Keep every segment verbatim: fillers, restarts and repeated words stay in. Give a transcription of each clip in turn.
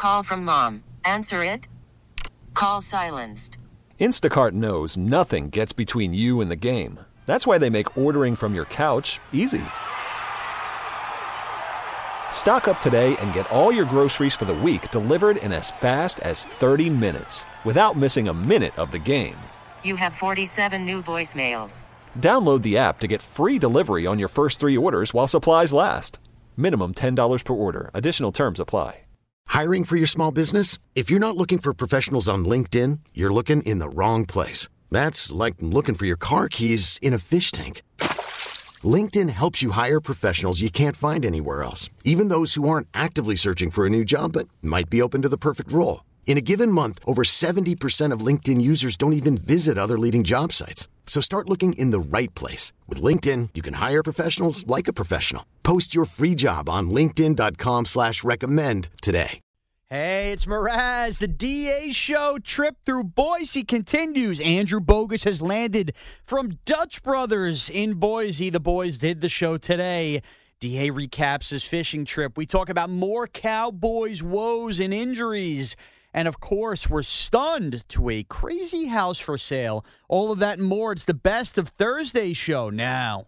Call from mom. Answer it. Call silenced. Instacart knows nothing gets between you and the game. That's why they make ordering from your couch easy. Stock up today and get all your groceries for the week delivered in as fast as thirty minutes without missing a minute of the game. You have forty-seven new voicemails. Download the app to get free delivery on your first three orders while supplies last. Minimum ten dollars per order. Additional terms apply. Hiring for your small business? If you're not looking for professionals on LinkedIn, you're looking in the wrong place. That's like looking for your car keys in a fish tank. LinkedIn helps you hire professionals you can't find anywhere else, even those who aren't actively searching for a new job but might be open to the perfect role. In a given month, over seventy percent of LinkedIn users don't even visit other leading job sites. So start looking in the right place. With LinkedIn, you can hire professionals like a professional. Post your free job on linkedin.com slash recommend today. Hey, it's Mraz. The D A show trip through Boise continues. Andrew Bogus has landed from Dutch Brothers in Boise. The boys did the show today. D A recaps his fishing trip. We talk about more Cowboys woes and injuries. And, of course, we're stunned to a crazy house for sale. All of that and more. It's the best of Thursday's show now.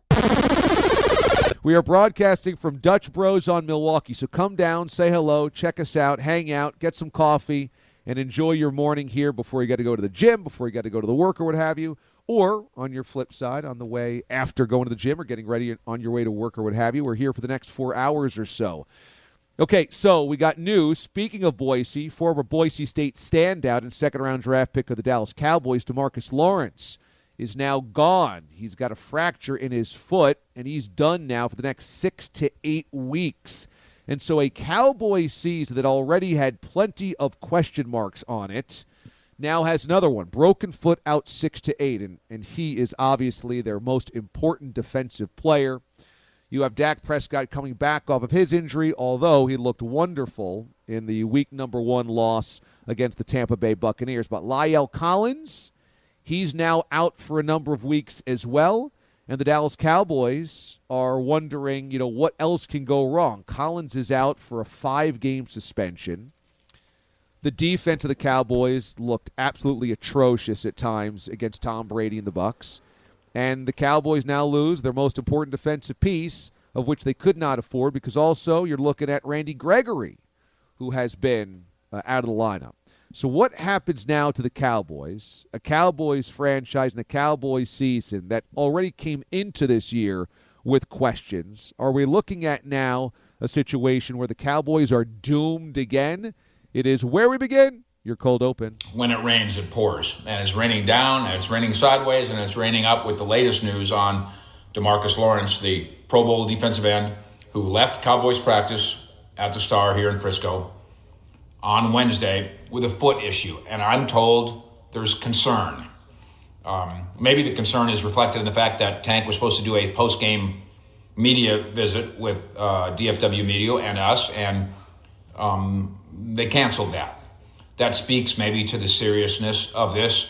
We are broadcasting from Dutch Bros on Milwaukee. So come down, say hello, check us out, hang out, get some coffee, and enjoy your morning here before you got to go to the gym, before you got to go to the work or what have you. Or, on your flip side, on the way after going to the gym or getting ready on your way to work or what have you. We're here for the next four hours or so. Okay, so we got news. Speaking of Boise, former Boise State standout and second-round draft pick of the Dallas Cowboys, DeMarcus Lawrence, is now gone. He's got a fracture in his foot, and he's done now for the next six to eight weeks. And so a Cowboys season that already had plenty of question marks on it now has another one. Broken foot out six to eight, and, and he is obviously their most important defensive player. You have Dak Prescott coming back off of his injury, although he looked wonderful in the week number one loss against the Tampa Bay Buccaneers. But La'el Collins, he's now out for a number of weeks as well. And the Dallas Cowboys are wondering, you know, what else can go wrong? Collins is out for a five-game suspension. The defense of the Cowboys looked absolutely atrocious at times against Tom Brady and the Bucs. And the Cowboys now lose their most important defensive piece, of which they could not afford, because also you're looking at Randy Gregory, who has been uh, out of the lineup. So what happens now to the Cowboys, a Cowboys franchise and a Cowboys season that already came into this year with questions? Are we looking at now a situation where the Cowboys are doomed again? It is where we begin. Your cold open. When it rains, it pours. And it's raining down, and it's raining sideways, and it's raining up with the latest news on DeMarcus Lawrence, the Pro Bowl defensive end who left Cowboys practice at the Star here in Frisco on Wednesday with a foot issue. And I'm told there's concern. Um, maybe the concern is reflected in the fact that Tank was supposed to do a post-game media visit with uh, D F W Media and us, and um, they canceled that. That speaks maybe to the seriousness of this.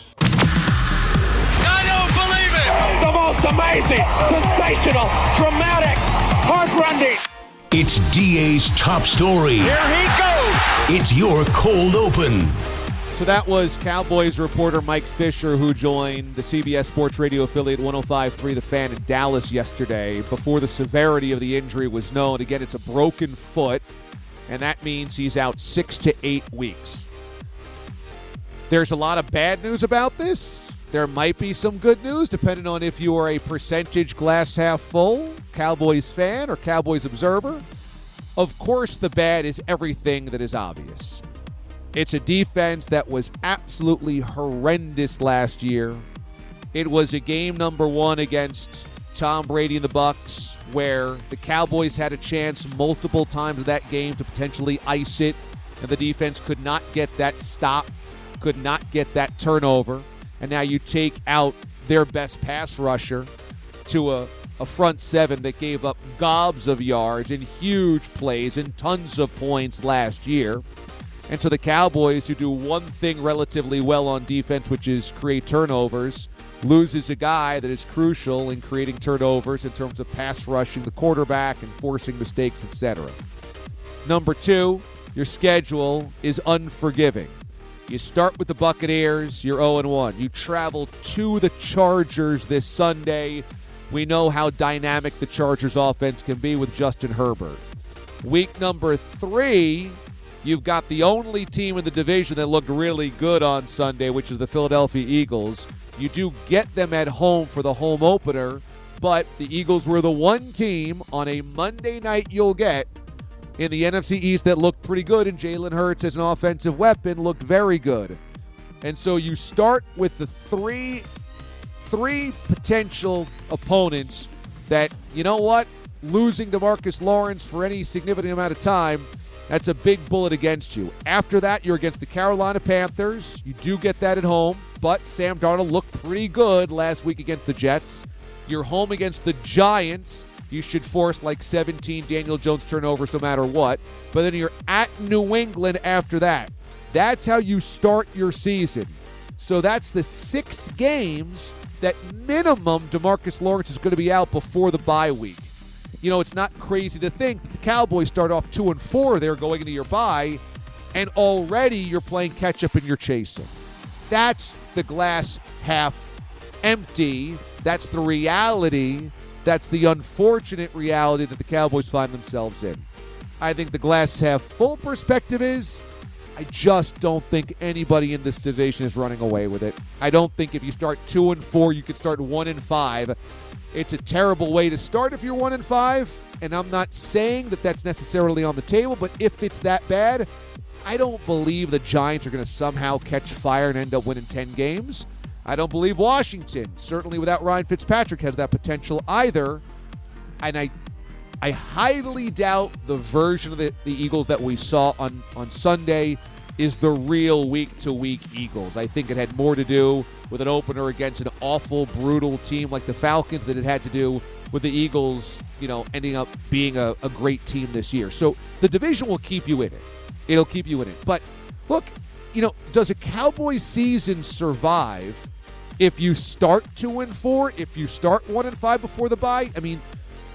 I don't believe it! The most amazing, sensational, dramatic, heart-rending. It's D A's top story. Here he goes! It's your cold open. So that was Cowboys reporter Mike Fisher, who joined the C B S Sports Radio affiliate one oh five point three The Fan in Dallas yesterday before the severity of the injury was known. Again, it's a broken foot, and that means he's out six to eight weeks. There's a lot of bad news about this. There might be some good news, depending on if you are a percentage glass half full Cowboys fan or Cowboys observer. Of course, the bad is everything that is obvious. It's a defense that was absolutely horrendous last year. It was a game number one against Tom Brady and the Bucs, where the Cowboys had a chance multiple times in that game to potentially ice it, and the defense could not get that stop, could not get that turnover. And now you take out their best pass rusher to a, a front seven that gave up gobs of yards and huge plays and tons of points last year. And so the Cowboys, who do one thing relatively well on defense, which is create turnovers, loses a guy that is crucial in creating turnovers in terms of pass rushing the quarterback and forcing mistakes, et cetera. Number two, your schedule is unforgiving. You start with the Buccaneers, you're oh and one. You travel to the Chargers this Sunday. We know how dynamic the Chargers offense can be with Justin Herbert. Week number three, you've got the only team in the division that looked really good on Sunday, which is the Philadelphia Eagles. You do get them at home for the home opener, but the Eagles were the one team on a Monday night you'll get in the N F C East that looked pretty good, and Jalen Hurts as an offensive weapon looked very good. And so you start with the three, three potential opponents that, you know what, losing DeMarcus Lawrence for any significant amount of time, that's a big bullet against you. After that, you're against the Carolina Panthers. You do get that at home, but Sam Darnold looked pretty good last week against the Jets. You're home against the Giants. You should force like seventeen Daniel Jones turnovers no matter what. But then you're at New England after that. That's how you start your season. So that's the six games that minimum DeMarcus Lawrence is going to be out before the bye week. You know, it's not crazy to think that the Cowboys start off two and four there going into your bye, and already you're playing catch-up and you're chasing. That's the glass half empty. That's the reality. That's the unfortunate reality that the Cowboys find themselves in. I think the glass half full perspective is, I just don't think anybody in this division is running away with it. I don't think if you start two and four, you could start one and five. It's a terrible way to start if you're one and five, and I'm not saying that that's necessarily on the table, but if it's that bad, I don't believe the Giants are going to somehow catch fire and end up winning ten games. I don't believe Washington, certainly without Ryan Fitzpatrick, has that potential either. And I I highly doubt the version of the, the Eagles that we saw on, on Sunday is the real week-to-week Eagles. I think it had more to do with an opener against an awful, brutal team like the Falcons than it had to do with the Eagles, you know, ending up being a, a great team this year. So the division will keep you in it. It'll keep you in it. But, look, you know, does a Cowboys season survive if you start two and four, if you start one and five before the bye? I mean,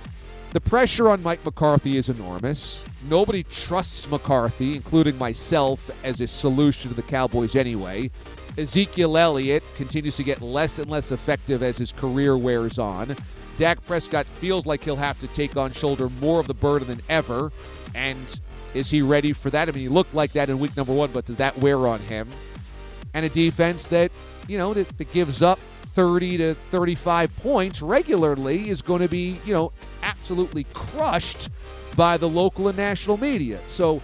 the pressure on Mike McCarthy is enormous. Nobody trusts McCarthy, including myself, as a solution to the Cowboys anyway. Ezekiel Elliott continues to get less and less effective as his career wears on. Dak Prescott feels like he'll have to take on shoulder more of the burden than ever. And is he ready for that? I mean, he looked like that in week number one, but does that wear on him? And a defense that, you know, that, that gives up thirty to thirty-five points regularly is going to be, you know, absolutely crushed by the local and national media. So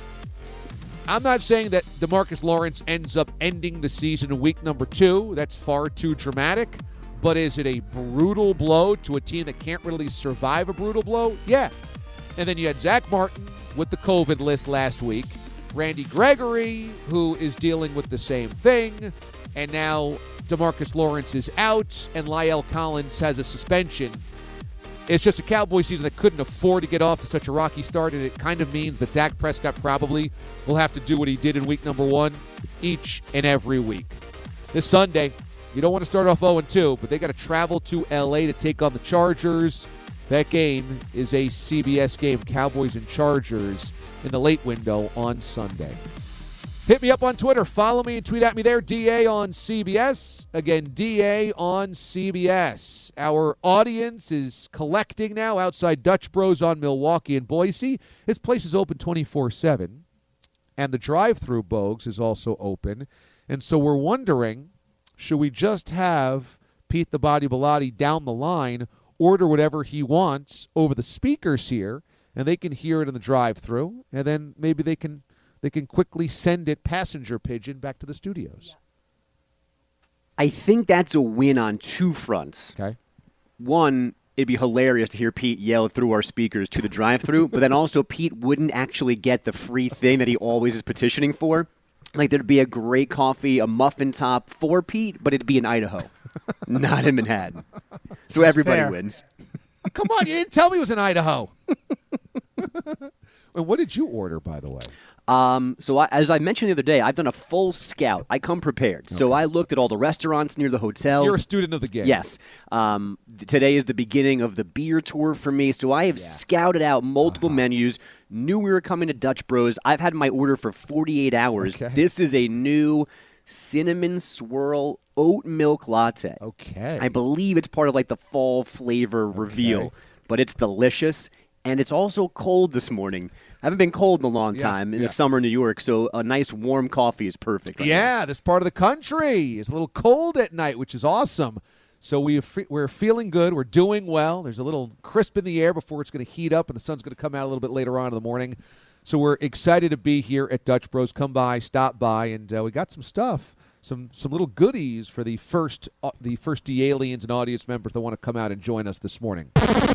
I'm not saying that DeMarcus Lawrence ends up ending the season in week number two. That's far too dramatic. But is it a brutal blow to a team that can't really survive a brutal blow? Yeah. And then you had Zach Martin with the COVID list last week. Randy Gregory, who is dealing with the same thing. And now DeMarcus Lawrence is out, and La'el Collins has a suspension. It's just a Cowboy season that couldn't afford to get off to such a rocky start, and it kind of means that Dak Prescott probably will have to do what he did in week number one each and every week. This Sunday, you don't want to start off oh and two, but they got to travel to L A to take on the Chargers. That game is a C B S game, Cowboys and Chargers, in the late window on Sunday. Hit me up on Twitter. Follow me and tweet at me there. D A on C B S. Again, D A on C B S. Our audience is collecting now outside Dutch Bros on Milwaukee and Boise. This place is open twenty-four seven. And the drive-thru, Bogues, is also open. And so we're wondering, should we just have Pete the Body Bilotti down the line order whatever he wants over the speakers here, and they can hear it in the drive-thru, and then maybe they can they can quickly send it passenger pigeon back to the studios. I think that's a win on two fronts. Okay. One, it'd be hilarious to hear Pete yell through our speakers to the drive-thru, but then also Pete wouldn't actually get the free thing that he always is petitioning for. Like, there'd be a great coffee, a muffin top for Pete, but it'd be in Idaho, not in Manhattan. So everybody Fair. wins. Come on, you didn't tell me it was in Idaho. And what did you order, by the way? Um, so I, as I mentioned the other day, I've done a full scout. I come prepared. So Okay. I looked at all the restaurants near the hotel. You're a student of the game. Yes. Um, th- today is the beginning of the beer tour for me. So I have scouted out multiple Uh-huh. menus, Knew we were coming to Dutch Bros. I've had my order for forty-eight hours. Okay. This is a new cinnamon swirl oat milk latte. Okay. I believe it's part of like the fall flavor reveal, Okay. but it's delicious. And it's also cold this morning. I haven't been cold in a long Yeah, time in yeah. the summer in New York, so a nice warm coffee is perfect. Right Yeah, this part of the country is a little cold at night, which is awesome. So we we're feeling good. We're doing well. There's a little crisp in the air before it's going to heat up, and the sun's going to come out a little bit later on in the morning. So we're excited to be here at Dutch Bros. Come by, stop by, and uh, we got some stuff, some some little goodies for the first uh, the first D-Aliens and audience members that want to come out and join us this morning.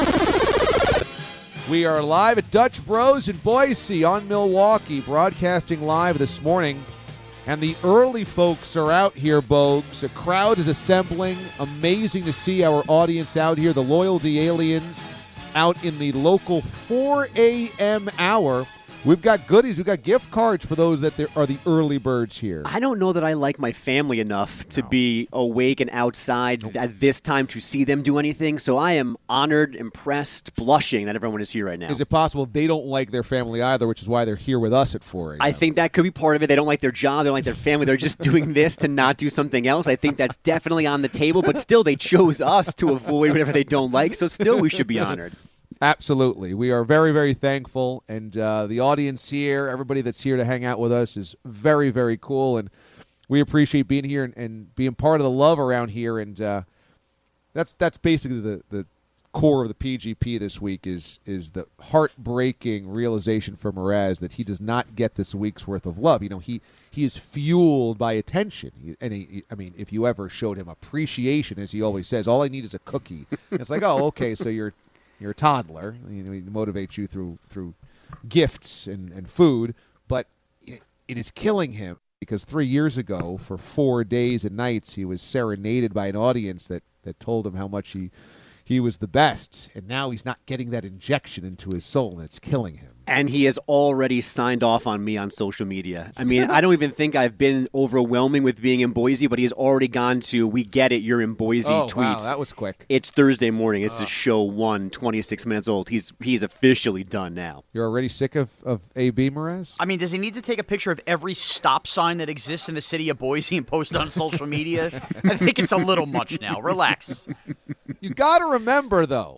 We are live at Dutch Bros in Boise on Milwaukee, broadcasting live this morning. And the early folks are out here, Bogues. A crowd is assembling. Amazing to see our audience out here, the loyal D-Aliens, out in the local four a.m. hour. We've got goodies. We've got gift cards for those that there are the early birds here. I don't know that I like my family enough to No. be awake and outside at this time to see them do anything, so I am honored, impressed, blushing that everyone is here right now. Is it possible they don't like their family either, which is why they're here with us at four a.m.? I think that could be part of it. They don't like their job. They don't like their family. They're just doing this to not do something else. I think that's definitely on the table, but still they chose us to avoid whatever they don't like, so still we should be honored. Absolutely. We are very, very thankful. And uh, the audience here, everybody that's here to hang out with us is very, very cool. And we appreciate being here and, and being part of the love around here. And uh, that's that's basically the, the core of the P G P this week is is the heartbreaking realization for Mraz that he does not get this week's worth of love. You know, he, he is fueled by attention. He, and, he, I mean, if you ever showed him appreciation, as he always says, all I need is a cookie. It's like, oh, okay, so you're – You're a toddler. You know, he motivates you through through gifts and, and food, but it, it is killing him because three years ago, for four days and nights, he was serenaded by an audience that, that told him how much he he was the best, and now he's not getting that injection into his soul, and it's killing him. And he has already signed off on me on social media. I mean, I don't even think I've been overwhelming with being in Boise, but he's already gone to, we get it, you're in Boise Oh, tweets. wow, that was quick. It's Thursday morning. It's a show one, twenty-six minutes old. He's he's officially done now. You're already sick of, of A B, Mraz? I mean, does he need to take a picture of every stop sign that exists in the city of Boise and post it on social media? I think it's a little much now. Relax. You got to remember, though,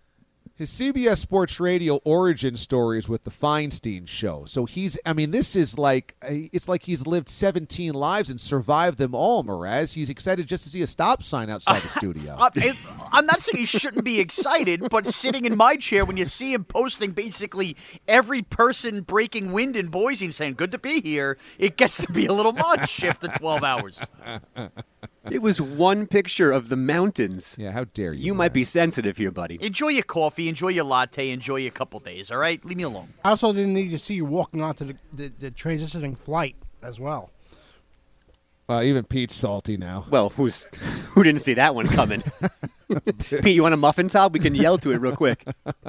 his C B S Sports Radio origin story is with the Feinstein Show. So he's, I mean, this is like, it's like he's lived seventeen lives and survived them all, Mraz. He's excited just to see a stop sign outside the studio. I- I'm not saying he shouldn't be excited, but sitting in my chair when you see him posting basically every person breaking wind in Boise and saying, good to be here, it gets to be a little much after twelve hours. It was one picture of the mountains. Yeah, how dare you? You Mraz. might be sensitive here, buddy. Enjoy your coffee, enjoy your latte, enjoy your couple days, all right? Leave me alone. I also didn't need to see you walking onto the, the, the transitioning flight as well. Uh, even Pete's salty now. Well, who's who didn't see that one coming? Pete, you want a muffin top? We can yell to it real quick.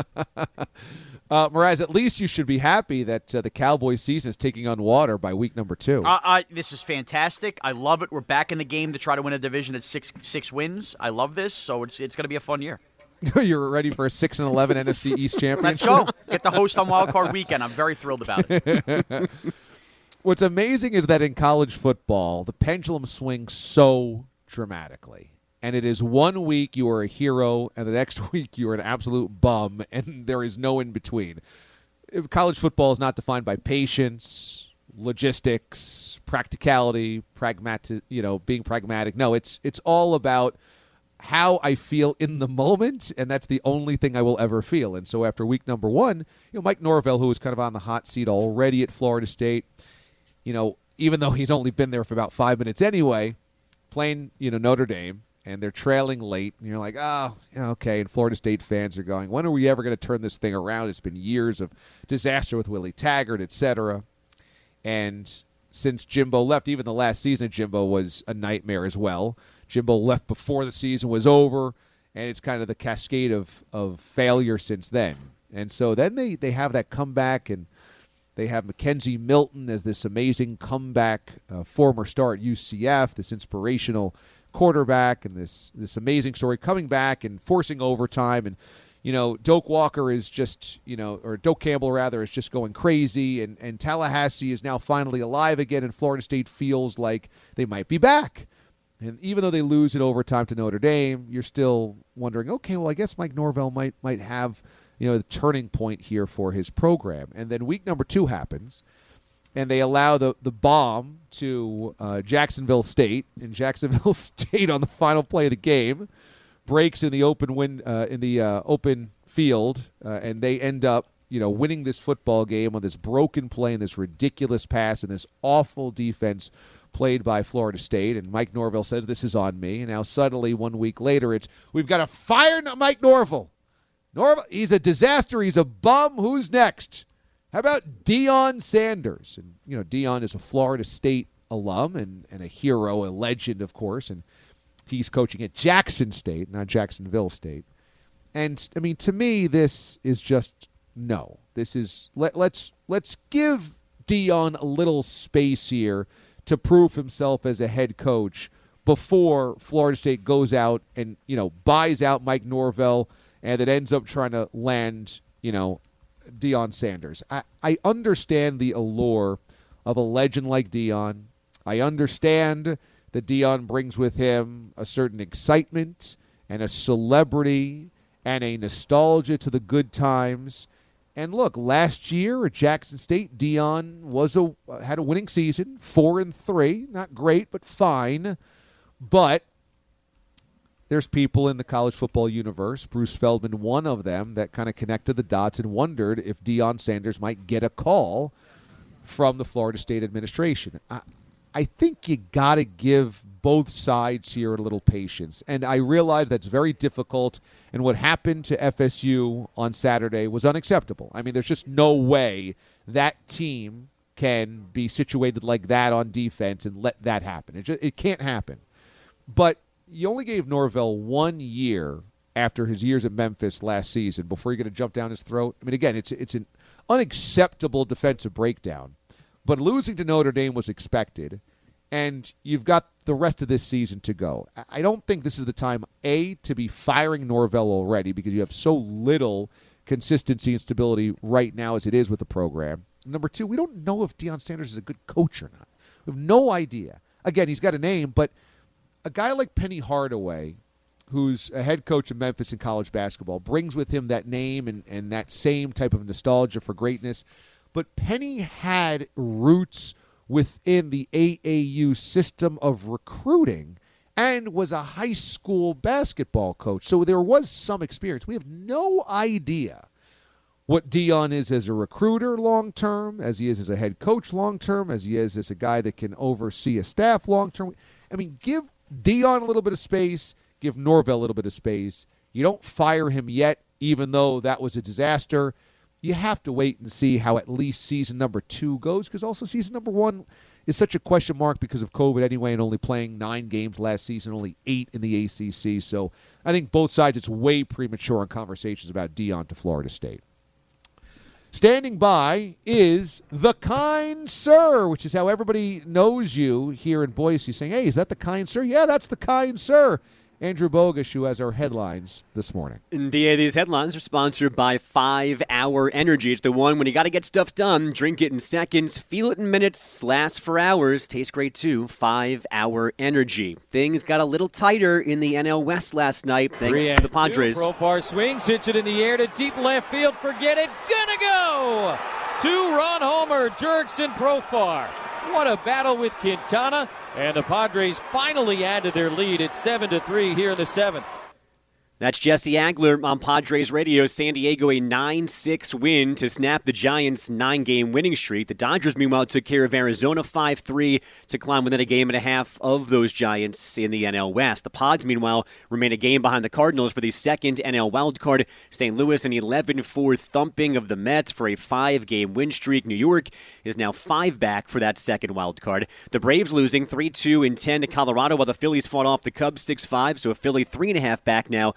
Uh, Mraz, at least you should be happy that uh, the Cowboys season is taking on water by week number two. Uh, I, this is fantastic. I love it. We're back in the game to try to win a division at six six wins. I love this, so it's it's going to be a fun year. You're ready for a six and eleven N F C East Let's championship? go. Get the host on Wild Card Weekend. I'm very thrilled about it. What's amazing is that in college football, the pendulum swings so dramatically. And it is one week you are a hero, and the next week you are an absolute bum, and there is no in between. College football is not defined by patience, logistics, practicality, pragmatic, you know, being pragmatic. No, it's it's all about how I feel in the moment, and that's the only thing I will ever feel. And so after week number one, you know, Mike Norvell, who was kind of on the hot seat already at Florida State, you know, even though he's only been there for about five minutes anyway, playing, you know, Notre Dame, and they're trailing late, and you're like, oh, yeah, okay. And Florida State fans are going, when are we ever going to turn this thing around? It's been years of disaster with Willie Taggart, et cetera. And since Jimbo left, even the last season, Jimbo was a nightmare as well. Jimbo left before the season was over, and it's kind of the cascade of, of failure since then. And so then they, they have that comeback, and they have Mackenzie Milton as this amazing comeback, uh, former star at U C F, this inspirational quarterback, and this this amazing story coming back and forcing overtime. And you know, Doak Walker is just, you know, or Doak Campbell, rather, is just going crazy, and, and Tallahassee is now finally alive again, and Florida State feels like they might be back. And even though they lose in overtime to Notre Dame, you're still wondering, okay, well, I guess Mike Norvell might might have, you know, the turning point here for his program. And then week number two happens, and they allow the, the bomb to uh, Jacksonville State, and Jacksonville State on the final play of the game breaks in the open win uh, in the uh, open field, uh, and they end up, you know, winning this football game on this broken play and this ridiculous pass and this awful defense played by Florida State. And Mike Norvell says, this is on me. And now suddenly one week later, it's, we've got to fire Mike Norvell. Norvell, he's a disaster. He's a bum. Who's next? How about Deion Sanders? And, you know, Deion is a Florida State alum and, and a hero, a legend, of course. And he's coaching at Jackson State, not Jacksonville State. And, I mean, to me, this is just no. This is, let, let's, let's give Deion a little space here to prove himself as a head coach before Florida State goes out and, you know, buys out Mike Norvell and it ends up trying to land, you know, Deion Sanders. I, I understand the allure of a legend like Deion. I understand that Deion brings with him a certain excitement and a celebrity and a nostalgia to the good times. And look, last year at Jackson State, Deion was a had a winning season, four and three, not great, but fine. But there's people in the college football universe, Bruce Feldman, one of them, that kind of connected the dots and wondered if Deion Sanders might get a call from the Florida State administration. I, I think you got to give both sides here a little patience. And I realize that's very difficult, and what happened to F S U on Saturday was unacceptable. I mean, there's just no way that team can be situated like that on defense and let that happen. It just, it can't happen. But you only gave Norvell one year after his years at Memphis last season before you're going to jump down his throat. I mean, again, it's it's an unacceptable defensive breakdown. But losing to Notre Dame was expected, and you've got the rest of this season to go. I don't think this is the time, A, to be firing Norvell already because you have so little consistency and stability right now as it is with the program. Number two, we don't know if Deion Sanders is a good coach or not. We have no idea. Again, he's got a name, but a guy like Penny Hardaway, who's a head coach of Memphis in college basketball, brings with him that name and, and that same type of nostalgia for greatness. But Penny had roots within the A A U system of recruiting and was a high school basketball coach. So there was some experience. We have no idea what Deion is as a recruiter long-term, as he is as a head coach long-term, as he is as a guy that can oversee a staff long-term. I mean, give Deion a little bit of space, give Norvell a little bit of space. You don't fire him yet, even though that was a disaster. You have to wait and see how at least season number two goes, because also season number one is such a question mark because of COVID anyway, and only playing nine games last season, only eight in the A C C. So I think both sides, it's way premature in conversations about Deion to Florida State. Standing by is the Kind Sir, which is how everybody knows you here in Boise, saying, hey, is that the Kind Sir? Yeah, that's the Kind Sir. Andrew Bogusch, who has our headlines this morning. And D A, these headlines are sponsored by five hour Energy. It's the one when you got to get stuff done. Drink it in seconds, feel it in minutes, lasts for hours. Tastes great, too. five hour Energy. Things got a little tighter in the N L West last night, thanks to the Padres. Profar swings, hits it in the air to deep left field. Forget it. Gonna go! Two-run homer, Jurickson Profar. What a battle with Quintana, and the Padres finally add to their lead at seven to three here in the seventh. That's Jesse Agler on Padres Radio. San Diego a nine six win to snap the Giants' nine-game winning streak. The Dodgers, meanwhile, took care of Arizona five three to climb within a game and a half of those Giants in the N L West. The Pods, meanwhile, remain a game behind the Cardinals for the second N L wildcard. Saint Louis an eleven four thumping of the Mets for a five-game win streak. New York is now five back for that second wildcard. The Braves losing three two and ten to Colorado, while the Phillies fought off the Cubs six five, so a Philly three and a half back now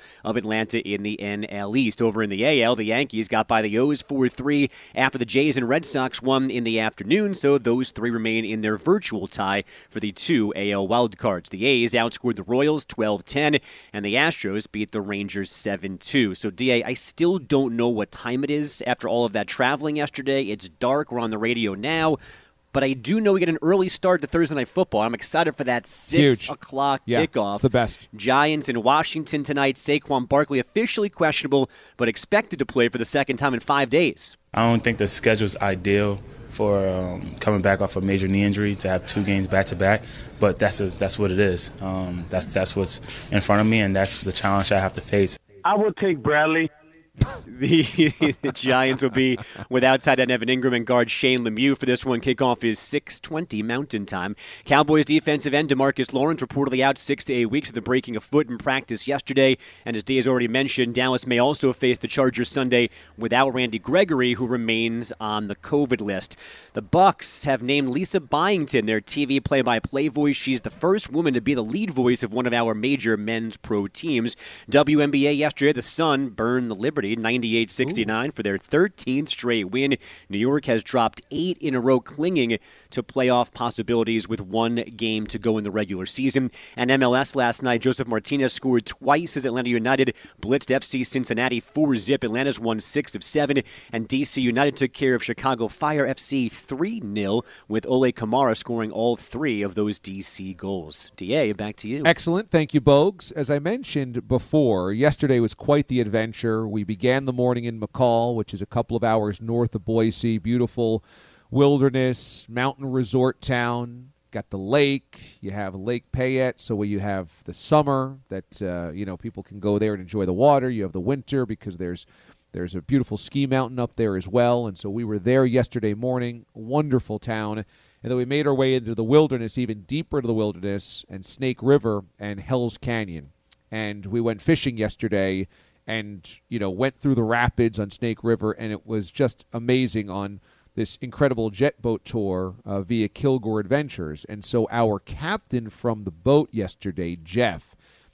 of Atlanta in the N L East. Over in the A L, the Yankees got by the O's four three after the Jays and Red Sox won in the afternoon, so those three remain in their virtual tie for the two A L wildcards. The A's outscored the Royals twelve ten, and the Astros beat the Rangers seven two. So, D A, I still don't know what time it is after all of that traveling yesterday. It's dark. We're on the radio now. But I do know we get an early start to Thursday Night Football. I'm excited for that six Huge. o'clock yeah, kickoff. It's the best. Giants in Washington tonight. Saquon Barkley officially questionable, but expected to play for the second time in five days. I don't think the schedule's ideal for um, coming back off a major knee injury to have two games back-to-back, but that's a, that's what it is. Um, that's, that's what's in front of me, and that's the challenge I have to face. I will take Bradley. The, the Giants will be without tight end Evan Ingram and guard Shane Lemieux for this one. Kickoff is six twenty Mountain Time. Cowboys defensive end DeMarcus Lawrence reportedly out six to eight weeks after breaking a foot in practice yesterday. And as Diaz already mentioned, Dallas may also face the Chargers Sunday without Randy Gregory, who remains on the COVID list. The Bucs have named Lisa Byington their T V play-by-play voice. She's the first woman to be the lead voice of one of our major men's pro teams. W N B A yesterday, the Sun burned the Liberty ninety-eight sixty-nine for their thirteenth straight win. New York has dropped eight in a row, clinging to playoff possibilities with one game to go in the regular season. And M L S last night, Joseph Martinez scored twice as Atlanta United blitzed F C Cincinnati four zip. Atlanta's won six of seven, and D C United took care of Chicago Fire F C three nil, with Ole Kamara scoring all three of those D C goals. D A, back to you. Excellent. Thank you, Bogues. As I mentioned before, yesterday was quite the adventure. We began the morning in McCall, which is a couple of hours north of Boise. Beautiful wilderness, mountain resort town. Got the lake. You have Lake Payette, so where you have the summer that uh, you know people can go there and enjoy the water. You have the winter because there's there's a beautiful ski mountain up there as well. And so we were there yesterday morning. Wonderful town. And then we made our way into the wilderness, even deeper into the wilderness, and Snake River and Hell's Canyon. And we went fishing yesterday and, you know, went through the rapids on Snake River, and it was just amazing on this incredible jet boat tour uh, via Kilgore Adventures. And so our captain from the boat yesterday, Jeff,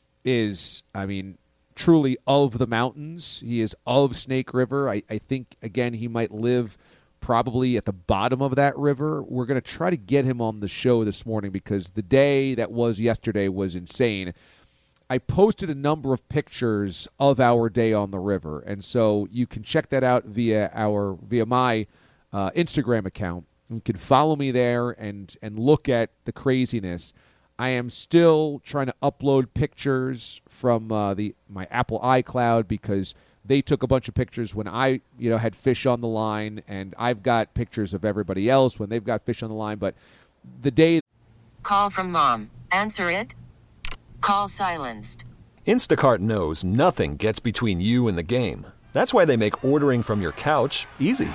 is, I mean, truly of the mountains. He is of Snake River. I, I think, again, he might live probably at the bottom of that river. We're going to try to get him on the show this morning because the day that was yesterday was insane. I posted a number of pictures of our day on the river, and so you can check that out via our via my uh, Instagram account. You can follow me there and and look at the craziness. I am still trying to upload pictures from uh, the my Apple iCloud because they took a bunch of pictures when I you know had fish on the line, and I've got pictures of everybody else when they've got fish on the line. But the day. Call from mom. Answer it. Call silenced. Instacart knows nothing gets between you and the game. That's why they make ordering from your couch easy.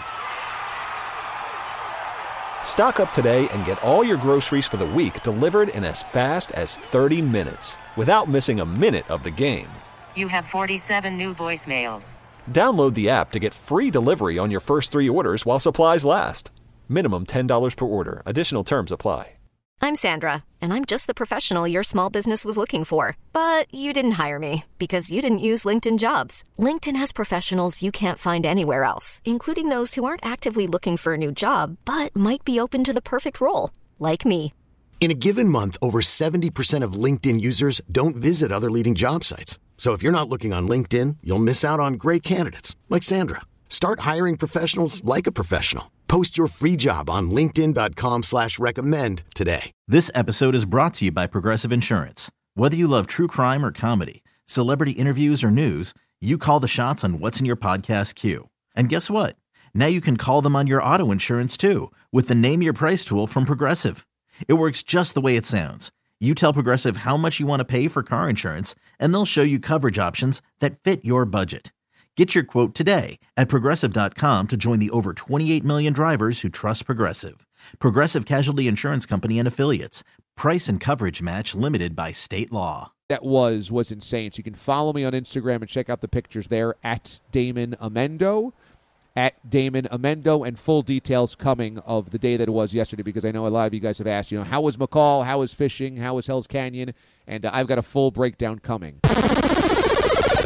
Stock up today and get all your groceries for the week delivered in as fast as thirty minutes without missing a minute of the game. You have forty-seven new voicemails. Download the app to get free delivery on your first three orders while supplies last. Minimum ten dollars per order. Additional terms apply. I'm Sandra, and I'm just the professional your small business was looking for. But you didn't hire me because you didn't use LinkedIn Jobs. LinkedIn has professionals you can't find anywhere else, including those who aren't actively looking for a new job, but might be open to the perfect role, like me. In a given month, over seventy percent of LinkedIn users don't visit other leading job sites. So if you're not looking on LinkedIn, you'll miss out on great candidates like Sandra. Start hiring professionals like a professional. Post your free job on linkedin.com slash recommend today. This episode is brought to you by Progressive Insurance. Whether you love true crime or comedy, celebrity interviews or news, you call the shots on what's in your podcast queue. And guess what? Now you can call them on your auto insurance too with the Name Your Price tool from Progressive. It works just the way it sounds. You tell Progressive how much you want to pay for car insurance, and they'll show you coverage options that fit your budget. Get your quote today at Progressive dot com to join the over twenty-eight million drivers who trust Progressive. Progressive Casualty Insurance Company and Affiliates. Price and coverage match limited by state law. That was was insane. So you can follow me on Instagram and check out the pictures there at Damon Amendo, at Damon Amendo, and full details coming of the day that it was yesterday because I know a lot of you guys have asked, you know, how was McCall, how was fishing, how was Hell's Canyon, and uh, I've got a full breakdown coming.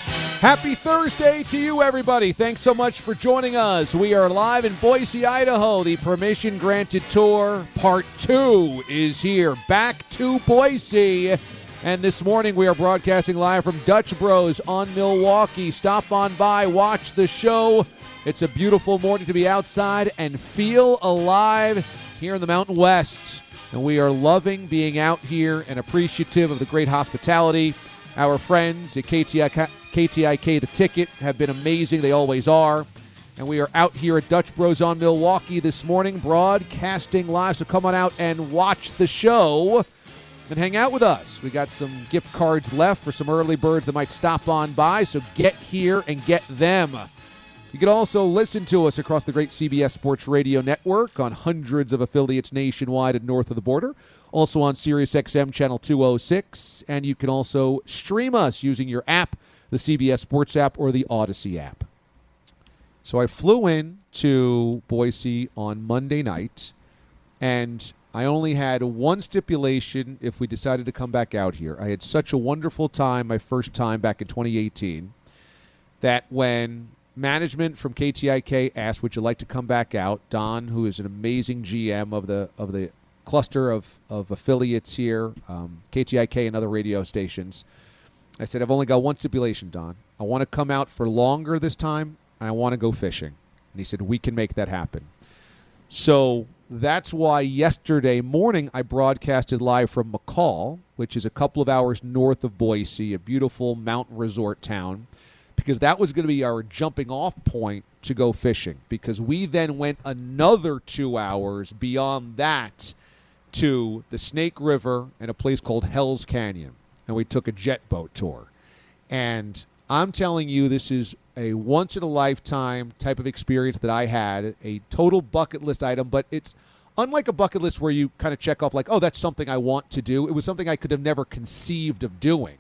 Happy Thursday to you, everybody. Thanks so much for joining us. We are live in Boise, Idaho. The Permission Granted Tour Part two is here. Back to Boise. And this morning we are broadcasting live from Dutch Bros on Milwaukee. Stop on by, watch the show. It's a beautiful morning to be outside and feel alive here in the Mountain West. And we are loving being out here and appreciative of the great hospitality. Our friends at K T I K, K T I K The Ticket have been amazing. They always are. And we are out here at Dutch Bros on Milwaukee this morning, broadcasting live. So come on out and watch the show and hang out with us. We got some gift cards left for some early birds that might stop on by. So get here and get them. You can also listen to us across the great C B S Sports Radio Network on hundreds of affiliates nationwide and north of the border. Also on Sirius X M Channel two oh six. And you can also stream us using your app, the C B S Sports app or the Odyssey app. So I flew in to Boise on Monday night, and I only had one stipulation if we decided to come back out here. I had such a wonderful time my first time back in twenty eighteen that when management from K T I K asked, would you like to come back out, Don, who is an amazing G M of the of the cluster of, of affiliates here, um, K T I K and other radio stations, I said, I've only got one stipulation, Don. I want to come out for longer this time, and I want to go fishing. And he said, we can make that happen. So that's why yesterday morning I broadcasted live from McCall, which is a couple of hours north of Boise, a beautiful mountain resort town, because that was going to be our jumping off point to go fishing, because we then went another two hours beyond that to the Snake River and a place called Hell's Canyon, and we took a jet boat tour. And I'm telling you, this is a once-in-a-lifetime type of experience that I had, a total bucket list item, but it's unlike a bucket list where you kind of check off like, oh, that's something I want to do. It was something I could have never conceived of doing.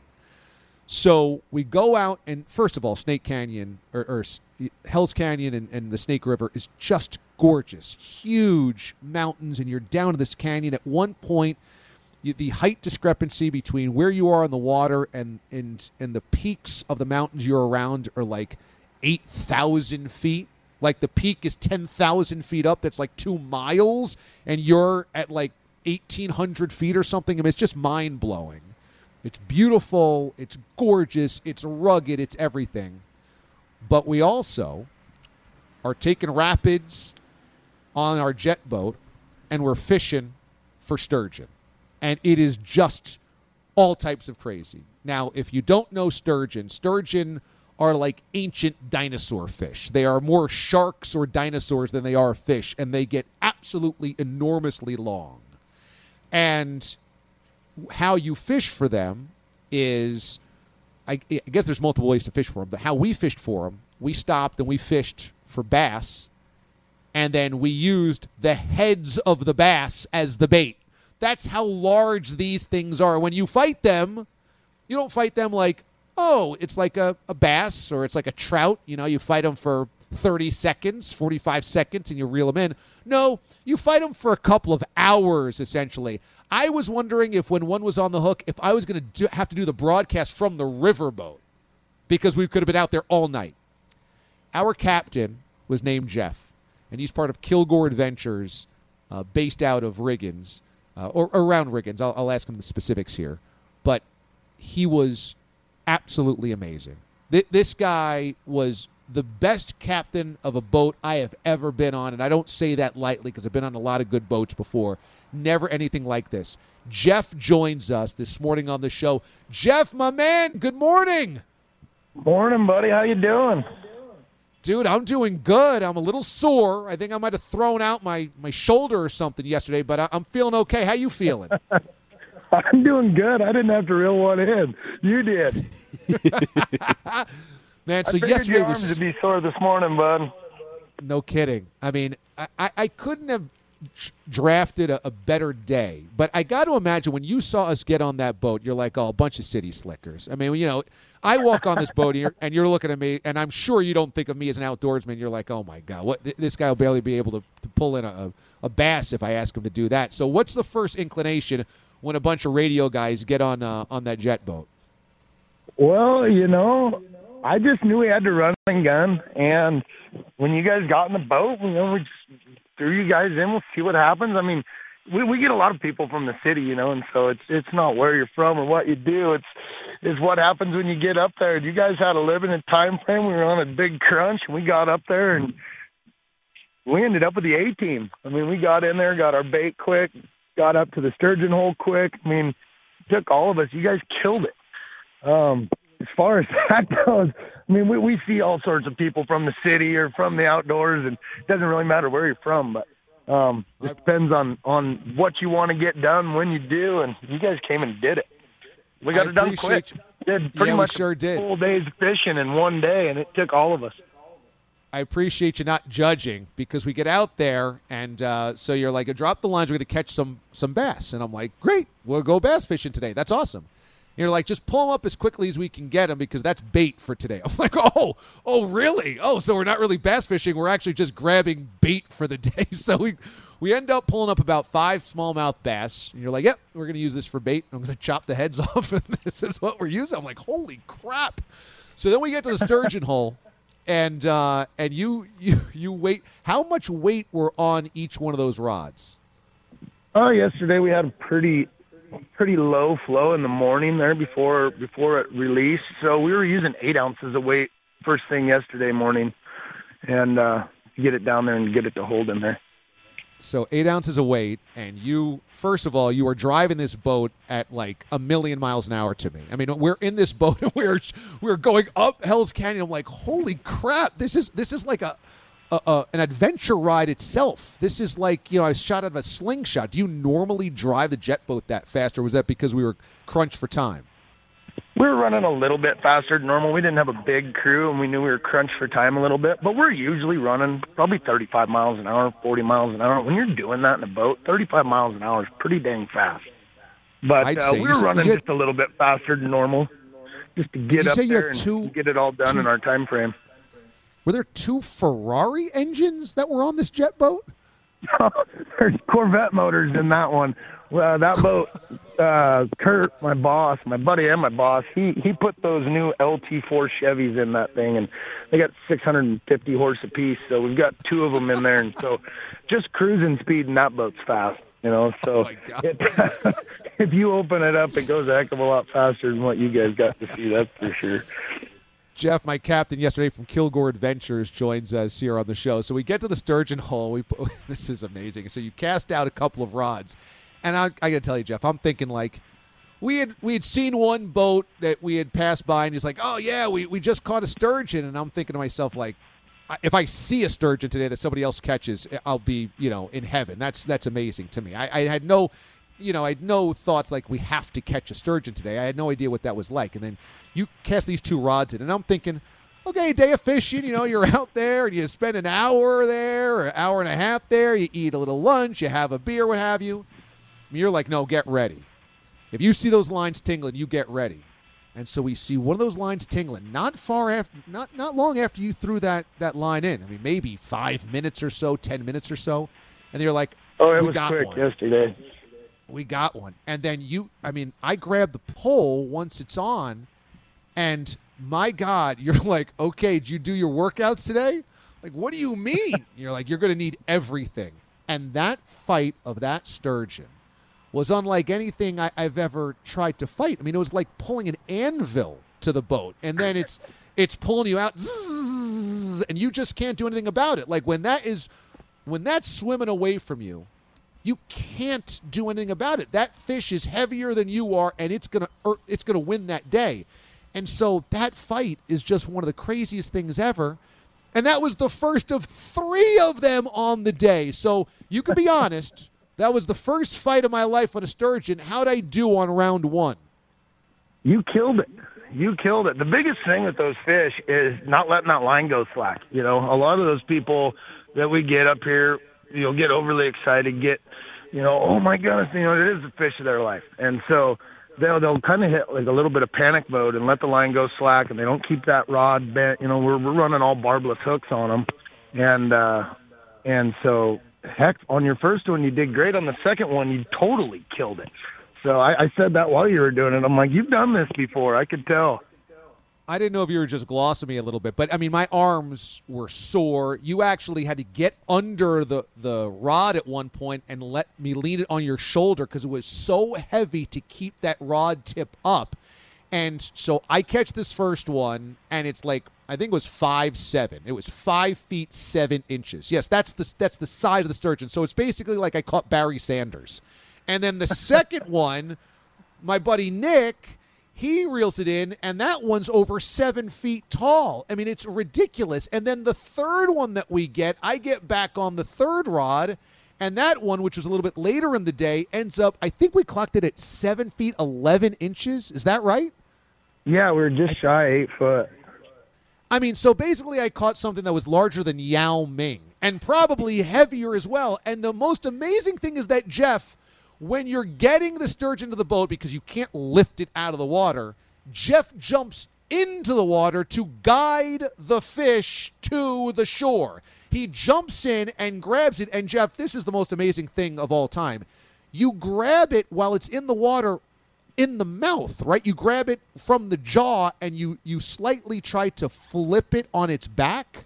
So we go out, and first of all, Snake Canyon, or, or Hell's Canyon and, and the Snake River is just gorgeous. Huge mountains, and you're down in this canyon. At one point, you, the height discrepancy between where you are on the water and, and, and the peaks of the mountains you're around are like eight thousand feet. Like the peak is ten thousand feet up. That's like two miles, and you're at like eighteen hundred feet or something. I mean, it's just mind-blowing. It's beautiful, it's gorgeous, it's rugged, it's everything. But we also are taking rapids on our jet boat, and we're fishing for sturgeon. And it is just all types of crazy. Now, if you don't know sturgeon, sturgeon are like ancient dinosaur fish. They are more sharks or dinosaurs than they are fish, and they get absolutely enormously long. And how you fish for them is, I, I guess there's multiple ways to fish for them, but how we fished for them, we stopped and we fished for bass, and then we used the heads of the bass as the bait. That's how large these things are. When you fight them, you don't fight them like, oh, it's like a, a bass or it's like a trout. You know, you fight them for thirty seconds, forty-five seconds, and you reel them in. No, you fight them for a couple of hours, essentially. I was wondering if when one was on the hook, if I was going to have to do the broadcast from the riverboat, because we could have been out there all night. Our captain was named Jeff, and he's part of Kilgore Adventures, uh, based out of Riggins, uh, or, or around Riggins. I'll, I'll ask him the specifics here. But he was absolutely amazing. Th- this guy was the best captain of a boat I have ever been on, and I don't say that lightly because I've been on a lot of good boats before. Never anything like this. Jeff joins us this morning on the show. Jeff, my man, good morning. Morning, buddy. How you doing? Dude, I'm doing good. I'm a little sore. I think I might have thrown out my, my shoulder or something yesterday, but I, I'm feeling okay. How you feeling? I'm doing good. I didn't have to reel one in. You did. Man, so I yesterday your was arms to be sore this morning, bud. No kidding. I mean, I, I, I couldn't have drafted a, a better day, but I got to imagine when you saw us get on that boat, you're like, oh, a bunch of city slickers. I mean, you know, I walk on this boat here, and you're looking at me, and I'm sure you don't think of me as an outdoorsman. You're like, oh my God, what? This guy will barely be able to, to pull in a, a bass if I ask him to do that. So, what's the first inclination when a bunch of radio guys get on uh, on that jet boat? Well, you know, I just knew we had to run and gun, and when you guys got in the boat, you know, we just threw you guys in. We'll see what happens. I mean, we we get a lot of people from the city, you know, and so it's it's not where you're from or what you do. It's it's what happens when you get up there. You guys had a limited time frame. We were on a big crunch, and we got up there, and we ended up with the A team. I mean, we got in there, got our bait quick, got up to the sturgeon hole quick. I mean, it took all of us. You guys killed it. Um, as far as that goes, I mean, we, we see all sorts of people from the city or from the outdoors, and it doesn't really matter where you're from, but um, it depends on, on what you want to get done, when you do, and you guys came and did it. We got I it done quick. you. Did pretty yeah, much we sure did. full days of fishing in one day, and it took all of us. I appreciate you not judging, because we get out there, and uh, so you're like, drop the lines, we're going to catch some some bass. And I'm like, great, we'll go bass fishing today. That's awesome. And you're like, just pull them up as quickly as we can get them, because that's bait for today. I'm like, oh, oh, really? Oh, so we're not really bass fishing. We're actually just grabbing bait for the day. So we we end up pulling up about five smallmouth bass. And you're like, yep, we're going to use this for bait. I'm going to chop the heads off, and this is what we're using. I'm like, holy crap. So then we get to the sturgeon hole. And uh, and you, you you wait. How much weight were on each one of those rods? Oh, yesterday we had a pretty pretty low flow in the morning there before before it released. So we were using eight ounces of weight first thing yesterday morning, and uh, get it down there and get it to hold in there. So eight ounces of weight, and you, first of all, you are driving this boat at like a million miles an hour to me. I mean, we're in this boat and we're we're going up Hell's Canyon. I'm like, holy crap! This is this is like a, a, a an adventure ride itself. This is like, you know, I was shot out of a slingshot. Do you normally drive the jet boat that fast, or was that because we were crunched for time? We were running a little bit faster than normal. We didn't have a big crew, and we knew we were crunched for time a little bit. But we're usually running probably thirty-five miles an hour, forty miles an hour. When you're doing that in a boat, thirty-five miles an hour is pretty dang fast. But uh, we were running had, just a little bit faster than normal, just to get up there and two, get it all done two, in our time frame. Were there two Ferrari engines that were on this jet boat? There's Corvette motors in that one. Well, that boat, uh, Kurt, my boss, my buddy and my boss, he, he put those new L T four Chevys in that thing, and they got six hundred fifty horse apiece, so we've got two of them in there, and so just cruising speed in that boat's fast, you know, so oh it, if you open it up, it goes a heck of a lot faster than what you guys got to see, that's for sure. Jeff, my captain yesterday from Kilgore Adventures, joins us here on the show. So we get to the sturgeon hole. We put, this is amazing. So you cast out a couple of rods. And I, I got to tell you, Jeff, I'm thinking like we had we had seen one boat that we had passed by, and he's like, oh, yeah, we, we just caught a sturgeon. And I'm thinking to myself, like, if I see a sturgeon today that somebody else catches, I'll be, you know, in heaven. That's that's amazing to me. I, I had no, you know, I had no thoughts like we have to catch a sturgeon today. I had no idea what that was like. And then you cast these two rods in, and I'm thinking, okay, day of fishing, you know, you're out there, and you spend an hour there or an hour and a half there. You eat a little lunch, you have a beer, what have you. You're like, no, get ready. If you see those lines tingling, you get ready. And so we see one of those lines tingling not far after, not not long after you threw that, that line in. I mean, maybe five minutes or so, ten minutes or so. And you're like, oh, it we was got quick one. yesterday. We got one. And then you, I mean, I grab the pole once it's on, and my God, you're like, okay, did you do your workouts today? Like, what do you mean? You're like, you're going to need everything. And that fight of that sturgeon was unlike anything I, I've ever tried to fight. I mean, it was like pulling an anvil to the boat, and then it's it's pulling you out, zzz, and you just can't do anything about it. Like when that is, when that's swimming away from you, you can't do anything about it. That fish is heavier than you are, and it's gonna it's gonna win that day. And so that fight is just one of the craziest things ever. And that was the first of three of them on the day. So you can be honest. That was the first fight of my life on a sturgeon. How'd I do on round one? You killed it. You killed it. The biggest thing with those fish is not letting that line go slack. You know, a lot of those people that we get up here, you'll get overly excited, get, you know, oh my goodness, you know, it is the fish of their life. And so they'll, they'll kind of hit like a little bit of panic mode and let the line go slack, and they don't keep that rod bent. You know, we're, we're running all barbless hooks on them. And, uh, and so, heck, on your first one, you did great. On the second one, you totally killed it. So I, I said that while you were doing it. I'm like, you've done this before. I could tell. I didn't know if you were just glossing me a little bit, but I mean, my arms were sore. You actually had to get under the, the rod at one point and let me lean it on your shoulder because it was so heavy to keep that rod tip up. And so I catch this first one, and it's like, I think it was five seven. It was five feet seven inches. Yes, that's the that's the size of the sturgeon. So it's basically like I caught Barry Sanders. And then the second one, my buddy Nick, he reels it in, and that one's over seven feet tall. I mean, it's ridiculous. And then the third one that we get, I get back on the third rod, and that one, which was a little bit later in the day, ends up, I think we clocked it at seven feet eleven inches. Is that right? Yeah, we were just shy eight foot. I mean, so basically I caught something that was larger than Yao Ming and probably heavier as well. And the most amazing thing is that, Jeff, when you're getting the sturgeon to the boat because you can't lift it out of the water, Jeff jumps into the water to guide the fish to the shore. He jumps in and grabs it. And, Jeff, this is the most amazing thing of all time. You grab it while it's in the water in the mouth, right? You grab it from the jaw and you, you slightly try to flip it on its back.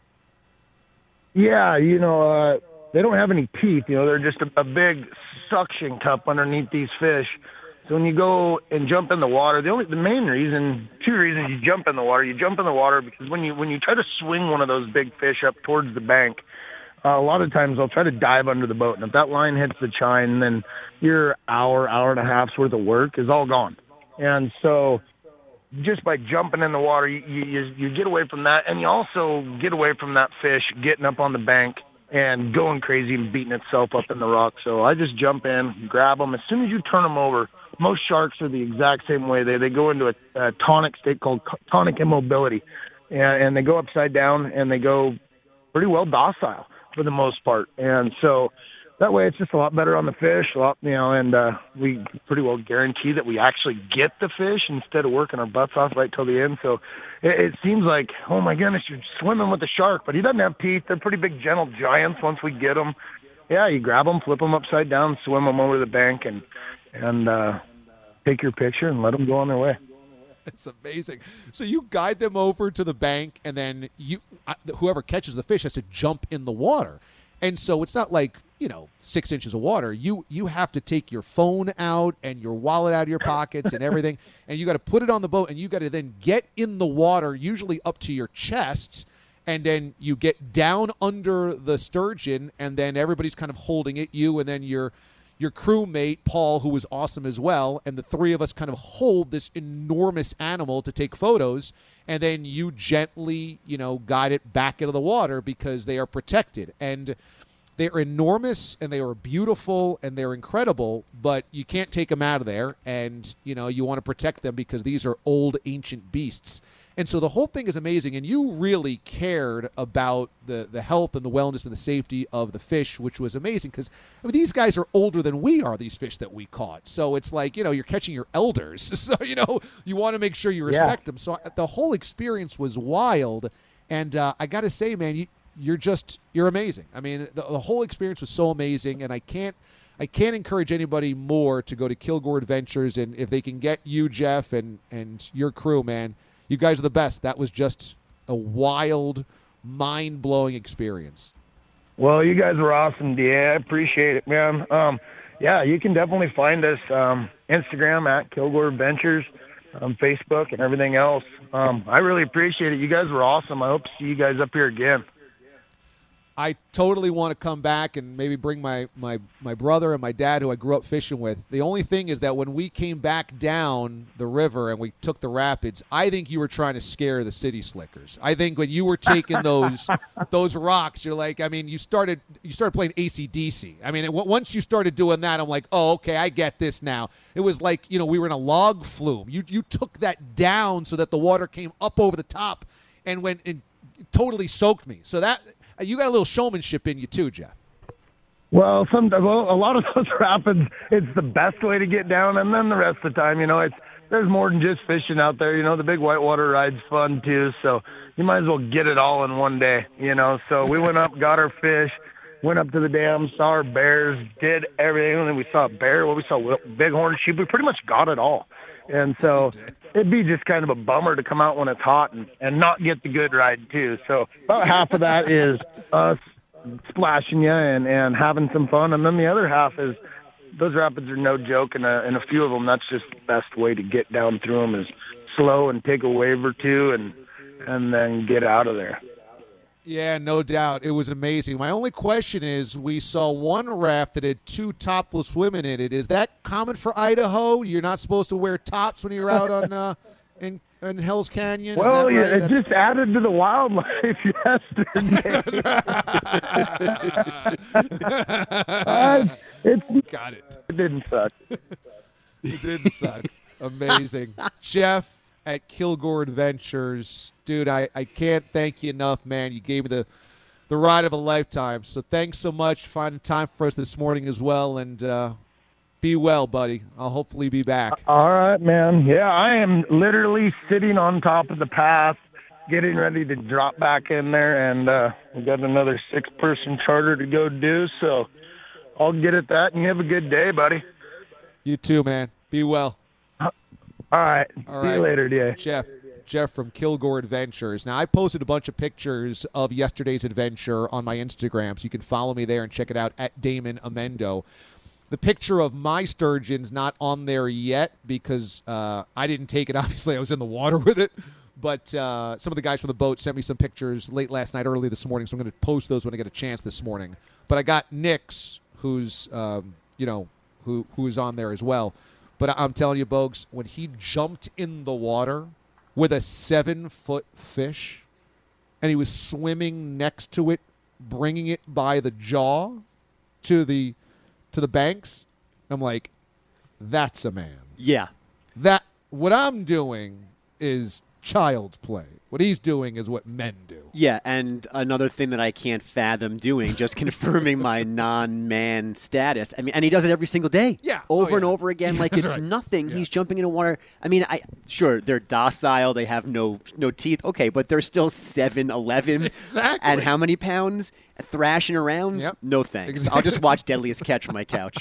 Yeah, you know, uh, they don't have any teeth. You know, they're just a, a big suction cup underneath these fish. So when you go and jump in the water, the only the main reason, two reasons you jump in the water, you jump in the water because when you when you try to swing one of those big fish up towards the bank, uh, a lot of times they'll try to dive under the boat. And if that line hits the chine, then your hour, hour and a half's worth of work is all gone. And so just by jumping in the water, you, you, you get away from that. And you also get away from that fish getting up on the bank and going crazy and beating itself up in the rock. So I just jump in, grab them. As soon as you turn them over, most sharks are the exact same way. They they go into a, a tonic state called tonic immobility. And, and they go upside down, and they go pretty well docile for the most part. And so that way it's just a lot better on the fish, a lot, you know, and uh, we pretty well guarantee that we actually get the fish instead of working our butts off right till the end. So it, it seems like, oh, my goodness, you're swimming with a shark, but he doesn't have teeth. They're pretty big, gentle giants once we get them. Yeah, you grab them, flip them upside down, swim them over the bank, and, and uh, take your picture and let them go on their way. It's amazing. So you guide them over to the bank, and then you, whoever catches the fish has to jump in the water. And so it's not like, you know, six inches of water. You you have to take your phone out and your wallet out of your pockets and everything, and you got to put it on the boat, and you got to then get in the water, usually up to your chest, and then you get down under the sturgeon, and then everybody's kind of holding it, you and then your your crewmate, Paul, who was awesome as well, and the three of us kind of hold this enormous animal to take photos, and then you gently, you know, guide it back into the water because they are protected. And they're enormous, and they are beautiful, and they're incredible, but you can't take them out of there, and, you know, you want to protect them because these are old, ancient beasts. And so the whole thing is amazing, and you really cared about the, the health and the wellness and the safety of the fish, which was amazing because, I mean, these guys are older than we are, these fish that we caught. So it's like, you know, you're catching your elders. So, you know, you want to make sure you respect Yeah. them. So the whole experience was wild, and uh, I got to say, man, you, you're just, you're amazing. I mean, the, the whole experience was so amazing, and I can't, I can't encourage anybody more to go to Kilgore Adventures, and if they can get you, Jeff, and, and your crew, man, you guys are the best. That was just a wild, mind-blowing experience. Well, you guys were awesome, D A. I appreciate it, man. Um, yeah, you can definitely find us um, Instagram at Kilgore Adventures, um, Facebook, and everything else. Um, I really appreciate it. You guys were awesome. I hope to see you guys up here again. I totally want to come back and maybe bring my, my, my brother and my dad, who I grew up fishing with. The only thing is that when we came back down the river and we took the rapids, I think you were trying to scare the city slickers. I think when you were taking those those rocks, you're like, I mean, you started you started playing A C D C. I mean, it, once you started doing that, I'm like, oh, okay, I get this now. It was like, you know, we were in a log flume. You you took that down so that the water came up over the top and went and totally soaked me. So that. You got a little showmanship in you too, Jeff. Well, some well, a lot of those rapids, it's the best way to get down, and then the rest of the time, you know, it's there's more than just fishing out there. You know, the big whitewater ride's fun too, so you might as well get it all in one day. You know, so we went up, got our fish, went up to the dam, saw our bears, did everything, and then we saw a bear. Well, we saw bighorn sheep. We pretty much got it all. And so it'd be just kind of a bummer to come out when it's hot and, and not get the good ride, too. So about half of that is us splashing you and, and having some fun. And then the other half is those rapids are no joke. And a, and a few of them, that's just the best way to get down through them is slow and take a wave or two and, and then get out of there. Yeah, no doubt. It was amazing. My only question is, we saw one raft that had two topless women in it. Is that common for Idaho? You're not supposed to wear tops when you're out on uh, in, in Hell's Canyon? Well, right? yeah, it That's... just added to the wildlife yesterday. uh, it's, Got it. It didn't suck. It didn't suck. Amazing. Jeff at Kilgore Adventures. Dude, I, I can't thank you enough, man. You gave me the, the ride of a lifetime. So thanks so much for finding time for us this morning as well. And uh, be well, buddy. I'll hopefully be back. All right, man. Yeah, I am literally sitting on top of the path, getting ready to drop back in there. And uh, we got another six-person charter to go do. So I'll get at that, and you have a good day, buddy. You too, man. Be well. All right. All See right. you later, D A. Jeff. Jeff from Kilgore Adventures. Now, I posted a bunch of pictures of yesterday's adventure on my Instagram, so you can follow me there and check it out at Damon Amendo. The picture of my sturgeon's not on there yet because uh, I didn't take it. Obviously, I was in the water with it. But uh, some of the guys from the boat sent me some pictures late last night, early this morning, so I'm going to post those when I get a chance this morning. But I got Nick's, who's, um, you know, who who is on there as well. But I'm telling you, Bogues, when he jumped in the water with a seven-foot fish, and he was swimming next to it, bringing it by the jaw to the to the banks. I'm like, that's a man. Yeah. That what I'm doing is child's play. What he's doing is what men do. Yeah, and another thing that I can't fathom doing, just confirming my non-man status. I mean, and he does it every single day. Yeah. Over Oh, yeah. and over again, Yeah, like that's it's right. nothing. Yeah. He's jumping into water. I mean, I sure, they're docile. They have no no teeth. Okay, but they're still seven eleven. Exactly. And how many pounds thrashing around? Yep. No thanks. Exactly. I'll just watch Deadliest Catch on my couch.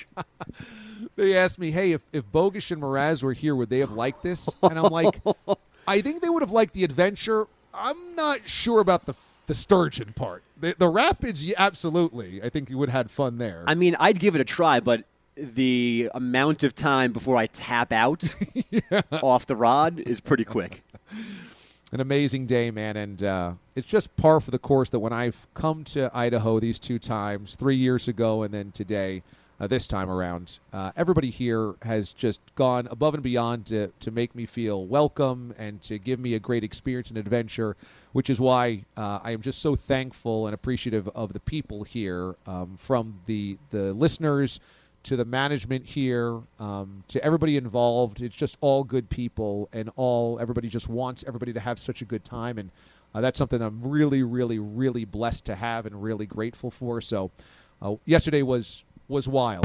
They asked me, hey, if, if Bogusch and Mraz were here, would they have liked this? And I'm like, I think they would have liked the adventure. I'm not sure about the the sturgeon part. The, the rapids, yeah, absolutely. I think you would have had fun there. I mean, I'd give it a try, but the amount of time before I tap out yeah. off the rod is pretty quick. An amazing day, man, and uh, it's just par for the course that when I've come to Idaho these two times, three years ago and then today, uh, this time around, uh, everybody here has just gone above and beyond to, to make me feel welcome and to give me a great experience and adventure, which is why uh, I am just so thankful and appreciative of the people here, um, from the, the listeners to the management here, um, to everybody involved. It's just all good people, and all everybody just wants everybody to have such a good time, and uh, that's something I'm really, really, really blessed to have and really grateful for. So uh, yesterday was was wild.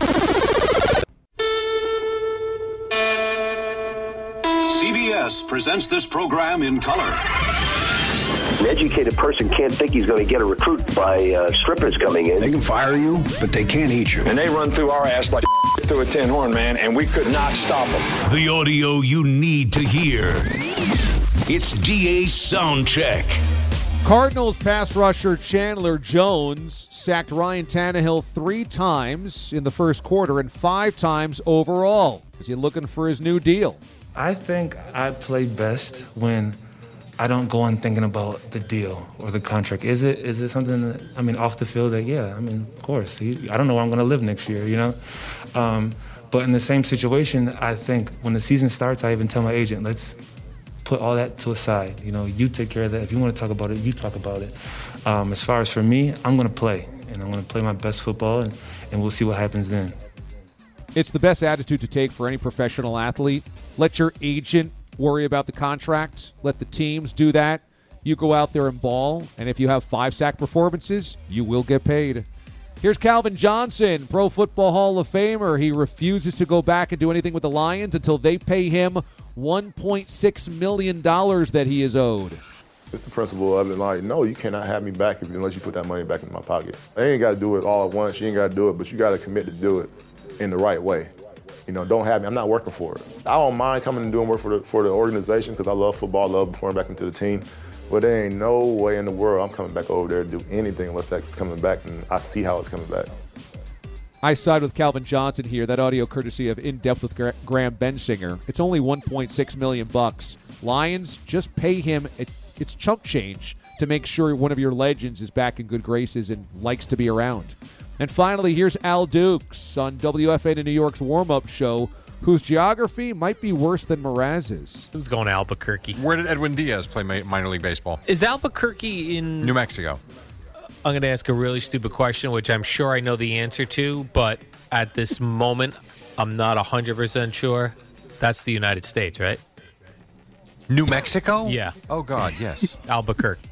C B S presents this program in color. An educated person can't think he's going to get a recruit by uh, strippers coming in. They can fire you, but they can't eat you. And they run through our ass like through a tin horn, man, and we could not stop them. The audio you need to hear. It's D A's Soundcheck. Cardinals pass rusher Chandler Jones sacked Ryan Tannehill three times in the first quarter and five times overall. Is he looking for his new deal? I think I play best when I don't go on thinking about the deal or the contract. Is it is it something that, I mean, off the field that, yeah, I mean, of course. He, I don't know where I'm going to live next year, you know? Um, but in the same situation, I think when the season starts, I even tell my agent, let's put all that to a side. You know, you take care of that. If you want to talk about it, you talk about it. Um, as far as for me, I'm going to play, and I'm going to play my best football, and, and we'll see what happens then. It's the best attitude to take for any professional athlete. Let your agent worry about the contract. Let the teams do that. You go out there and ball, and if you have five sack performances, you will get paid. Here's Calvin Johnson, Pro Football Hall of Famer. He refuses to go back and do anything with the Lions until they pay him one point six million dollars that he is owed. It's the principle of it. Like, no, you cannot have me back if, unless you put that money back in my pocket. They ain't got to do it all at once. You ain't got to do it, but you got to commit to do it in the right way. You know, don't have me. I'm not working for it. I don't mind coming and doing work for the for the organization because I love football, love pouring back into the team. But there ain't no way in the world I'm coming back over there to do anything unless that's coming back, and I see how it's coming back. I side with Calvin Johnson here. That audio courtesy of In Depth with Gra- Graham Bensinger. It's only one point six million bucks. Lions, just pay him. It, it's chump change to make sure one of your legends is back in good graces and likes to be around. And finally, here's Al Dukes on W F A N in New York's warm-up show, whose geography might be worse than Mraz's. Who's going to Albuquerque? Where did Edwin Diaz play minor league baseball? Is Albuquerque in New Mexico? I'm going to ask a really stupid question, which I'm sure I know the answer to, but at this moment, I'm not one hundred percent sure. That's the United States, right? New Mexico? Yeah. Oh, God, yes. Albuquerque.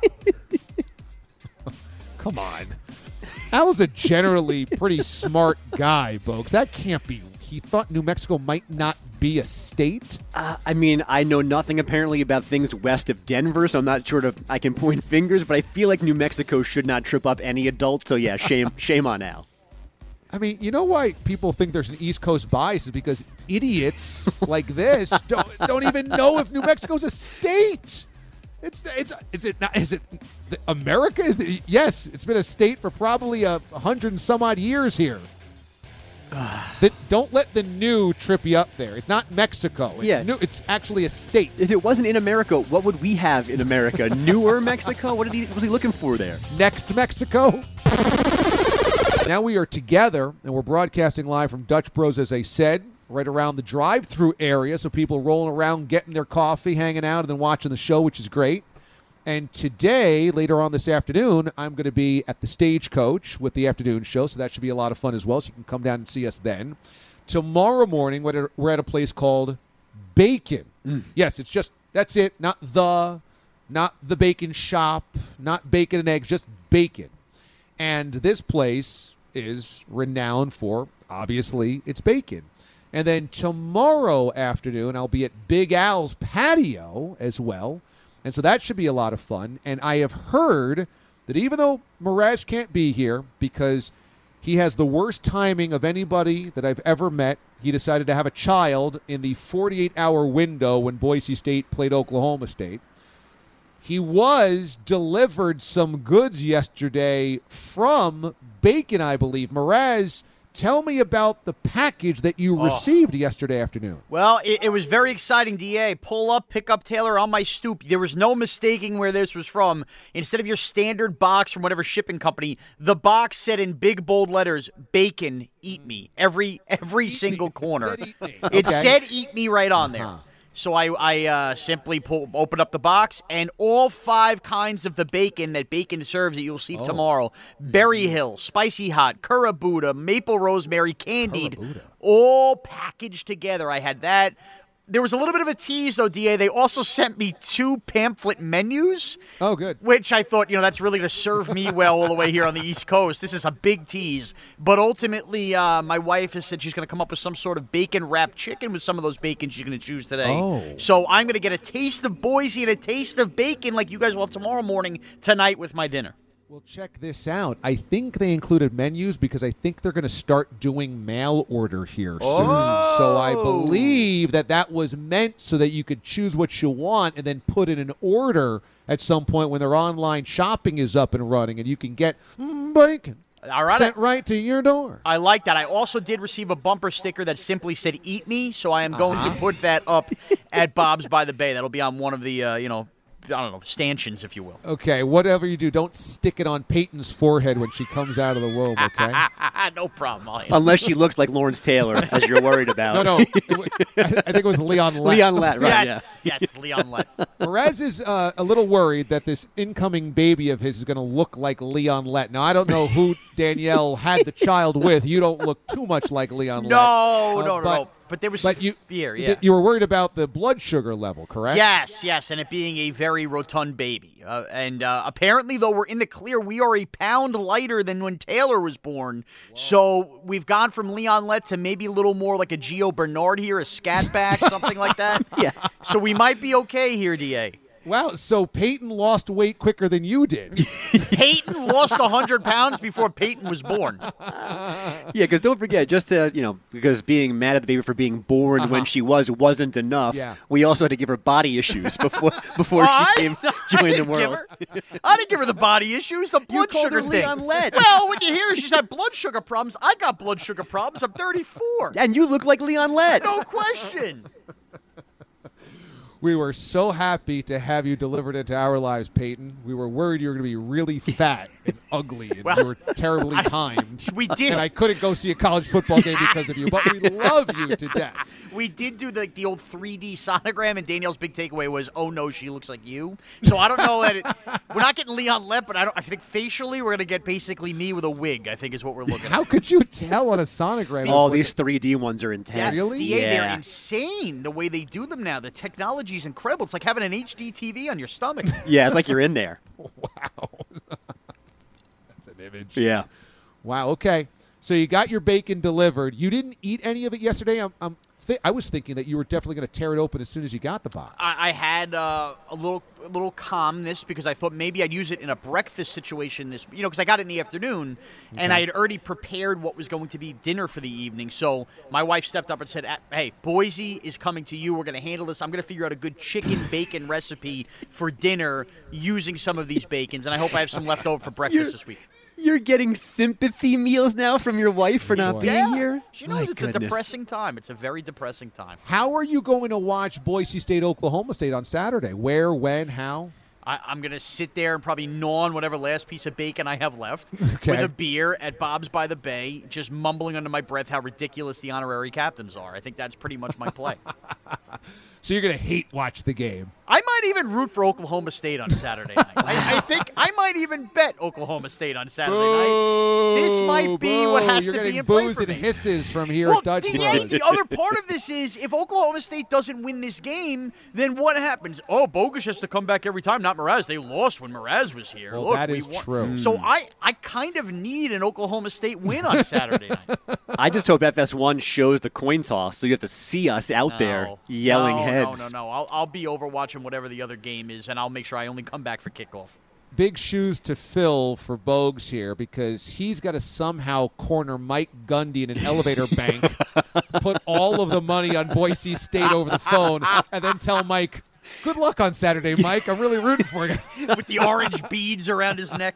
Come on. Al's a generally pretty smart guy, Bogues. That can't be. He thought New Mexico might not be a state? Uh, I mean, I know nothing apparently about things west of Denver, so I'm not sure if I can point fingers, but I feel like New Mexico should not trip up any adult, so yeah, shame shame on Al. I mean, you know why people think there's an East Coast bias is because idiots like this don't, don't even know if New Mexico's a state. It's it's is it not is it America? Is it, yes, it's been a state for probably a hundred and some odd years here. That don't let the new trip you up there. It's not Mexico. It's Yeah. new. It's actually a state. If it wasn't in America, what would we have in America? Newer Mexico? What did he what was he looking for there? Next Mexico. Now we are together, and we're broadcasting live from Dutch Bros, as I said, right around the drive-through area, so people rolling around, getting their coffee, hanging out, and then watching the show, which is great. And today, later on this afternoon, I'm going to be at the Stagecoach with the afternoon show, so that should be a lot of fun as well, so you can come down and see us then. Tomorrow morning, we're at a, we're at a place called Bacon. Mm. Yes, it's just, that's it, not the, not the bacon shop, not bacon and eggs, just bacon. And this place is renowned for, obviously, its bacon. And then tomorrow afternoon, I'll be at Big Al's patio as well. And so that should be a lot of fun. And I have heard that even though Mraz can't be here because he has the worst timing of anybody that I've ever met, he decided to have a child in the forty-eight hour window when Boise State played Oklahoma State. He was delivered some goods yesterday from Bacon, I believe. Mraz, tell me about the package that you Oh. received yesterday afternoon. Well, it, it was very exciting, D A. Pull up, pick up Taylor on my stoop. There was no mistaking where this was from. Instead of your standard box from whatever shipping company, the box said in big, bold letters, Bacon, eat me. Every every single corner. It said eat me. It Okay. said eat me right on there. Uh-huh. So I, I uh, simply pull, open up the box, and all five kinds of the bacon that Bacon serves that you'll see Oh. tomorrow, Berry Hill, Spicy Hot, Kurabuda, Maple Rosemary, Candied, all packaged together. I had that. There was a little bit of a tease, though, D A. They also sent me two pamphlet menus. Oh, good. Which I thought, you know, that's really going to serve me well all the way here on the East Coast. This is a big tease. But ultimately, uh, my wife has said she's going to come up with some sort of bacon-wrapped chicken with some of those bacon she's going to choose today. Oh. So I'm going to get a taste of Boise and a taste of bacon like you guys will have tomorrow morning tonight with my dinner. Well, check this out. I think they included menus because I think they're going to start doing mail order here soon. Oh. So I believe that that was meant so that you could choose what you want and then put in an order at some point when their online shopping is up and running and you can get mm, bacon All right. sent right to your door. I like that. I also did receive a bumper sticker that simply said "Eat Me," so I am going Uh-huh. to put that up at Bob's by the Bay. That'll be on one of the, uh, you know, I don't know, stanchions, if you will. Okay, whatever you do, don't stick it on Peyton's forehead when she comes out of the womb, okay? No problem. I'll Unless she looks like Lawrence Taylor, as you're worried about. No, no. It wa- I think it was Leon Lett. Leon Lett, right, yes, yes, Leon Lett. Perez is uh, a little worried that this incoming baby of his is going to look like Leon Lett. Now, I don't know who Danielle had the child with. You don't look too much like Leon Lett. No, Uh, no, no, but, no. But there was but some you, fear, th- yeah. You were worried about the blood sugar level, correct? Yes, yes, and it being a very rotund baby. Uh, and uh, apparently, though, we're in the clear. We are a pound lighter than when Taylor was born. So we've gone from Leon Lett to maybe a little more like a Gio Bernard here, a scat back, something like that. Yeah. So we might be okay here, D A. Wow, so Peyton lost weight quicker than you did. Peyton lost one hundred pounds before Peyton was born. Yeah, because don't forget, just to, you know, because being mad at the baby for being born Uh-huh. when she was wasn't enough, Yeah. we also had to give her body issues before before Well, she came I joined the didn't give world. her- I didn't give her the body issues, the blood called sugar her thing. Leon Lett. Well, when you hear she's had blood sugar problems, I got blood sugar problems. I'm thirty-four. And you look like Leon Lett. No question. We were so happy to have you delivered into our lives, Peyton. We were worried you were going to be really fat and ugly, and Well, you were terribly I- timed. we did. And I couldn't go see a college football game because of you, but we love you to death. We did do the, the old three D sonogram, and Danielle's big takeaway was, oh, no, she looks like you. So I don't know that it, we're not getting Leon Lett, but I, don't, I think facially we're going to get basically me with a wig, I think is what we're looking How at. could you tell on a sonogram? All these three D ones are intense. Yes, D A, they're Yeah. insane the way they do them now. The technology is incredible. It's like having an H D T V on your stomach. Yeah, it's like you're in there. That's an image. Yeah. Wow, okay. So you got your bacon delivered. You didn't eat any of it yesterday? I'm, I'm th- I was thinking that you were definitely going to tear it open as soon as you got the box. I, I had uh, a little a little calmness because I thought maybe I'd use it in a breakfast situation this, you know, because I got it in the afternoon, and Okay. I had already prepared what was going to be dinner for the evening. So my wife stepped up and said, "Hey, Boise is coming to you. We're going to handle this. I'm going to figure out a good chicken bacon recipe for dinner using some of these bacons, and I hope I have some left over for breakfast You're- this week." You're getting sympathy meals now from your wife for not being Yeah. here? She knows My it's a goodness. depressing time. It's a very depressing time. How are you going to watch Boise State, Oklahoma State on Saturday? Where, when, how? I, I'm going to sit there and probably gnaw on whatever last piece of bacon I have left Okay. with a beer at Bob's by the Bay, just mumbling under my breath how ridiculous the honorary captains are. I think that's pretty much my play. So you're going to hate watch the game. I might even root for Oklahoma State on Saturday night. I, I think I might even bet Oklahoma State on Saturday night. This might be what Boo. has You're to be getting in play boos for and me. hisses from here Well, at Dutch the, Bros. the other part of this is if Oklahoma State doesn't win this game, then what happens? Oh, Bogus has to come back every time, not Mraz. They lost when Mraz was here. Well, Look, that we is won. true. So I, I kind of need an Oklahoma State win on Saturday night. I just hope F S one shows the coin toss so you have to see us out there No. yelling no, heads. No, no, no. I'll, I'll be over watching whatever the other game is, and I'll make sure I only come back for kickoff. Big shoes to fill for Bogues here because he's got to somehow corner Mike Gundy in an elevator bank, put all of the money on Boise State over the phone, and then tell Mike, good luck on Saturday, Mike. I'm really rooting for you. With the orange beads around his neck.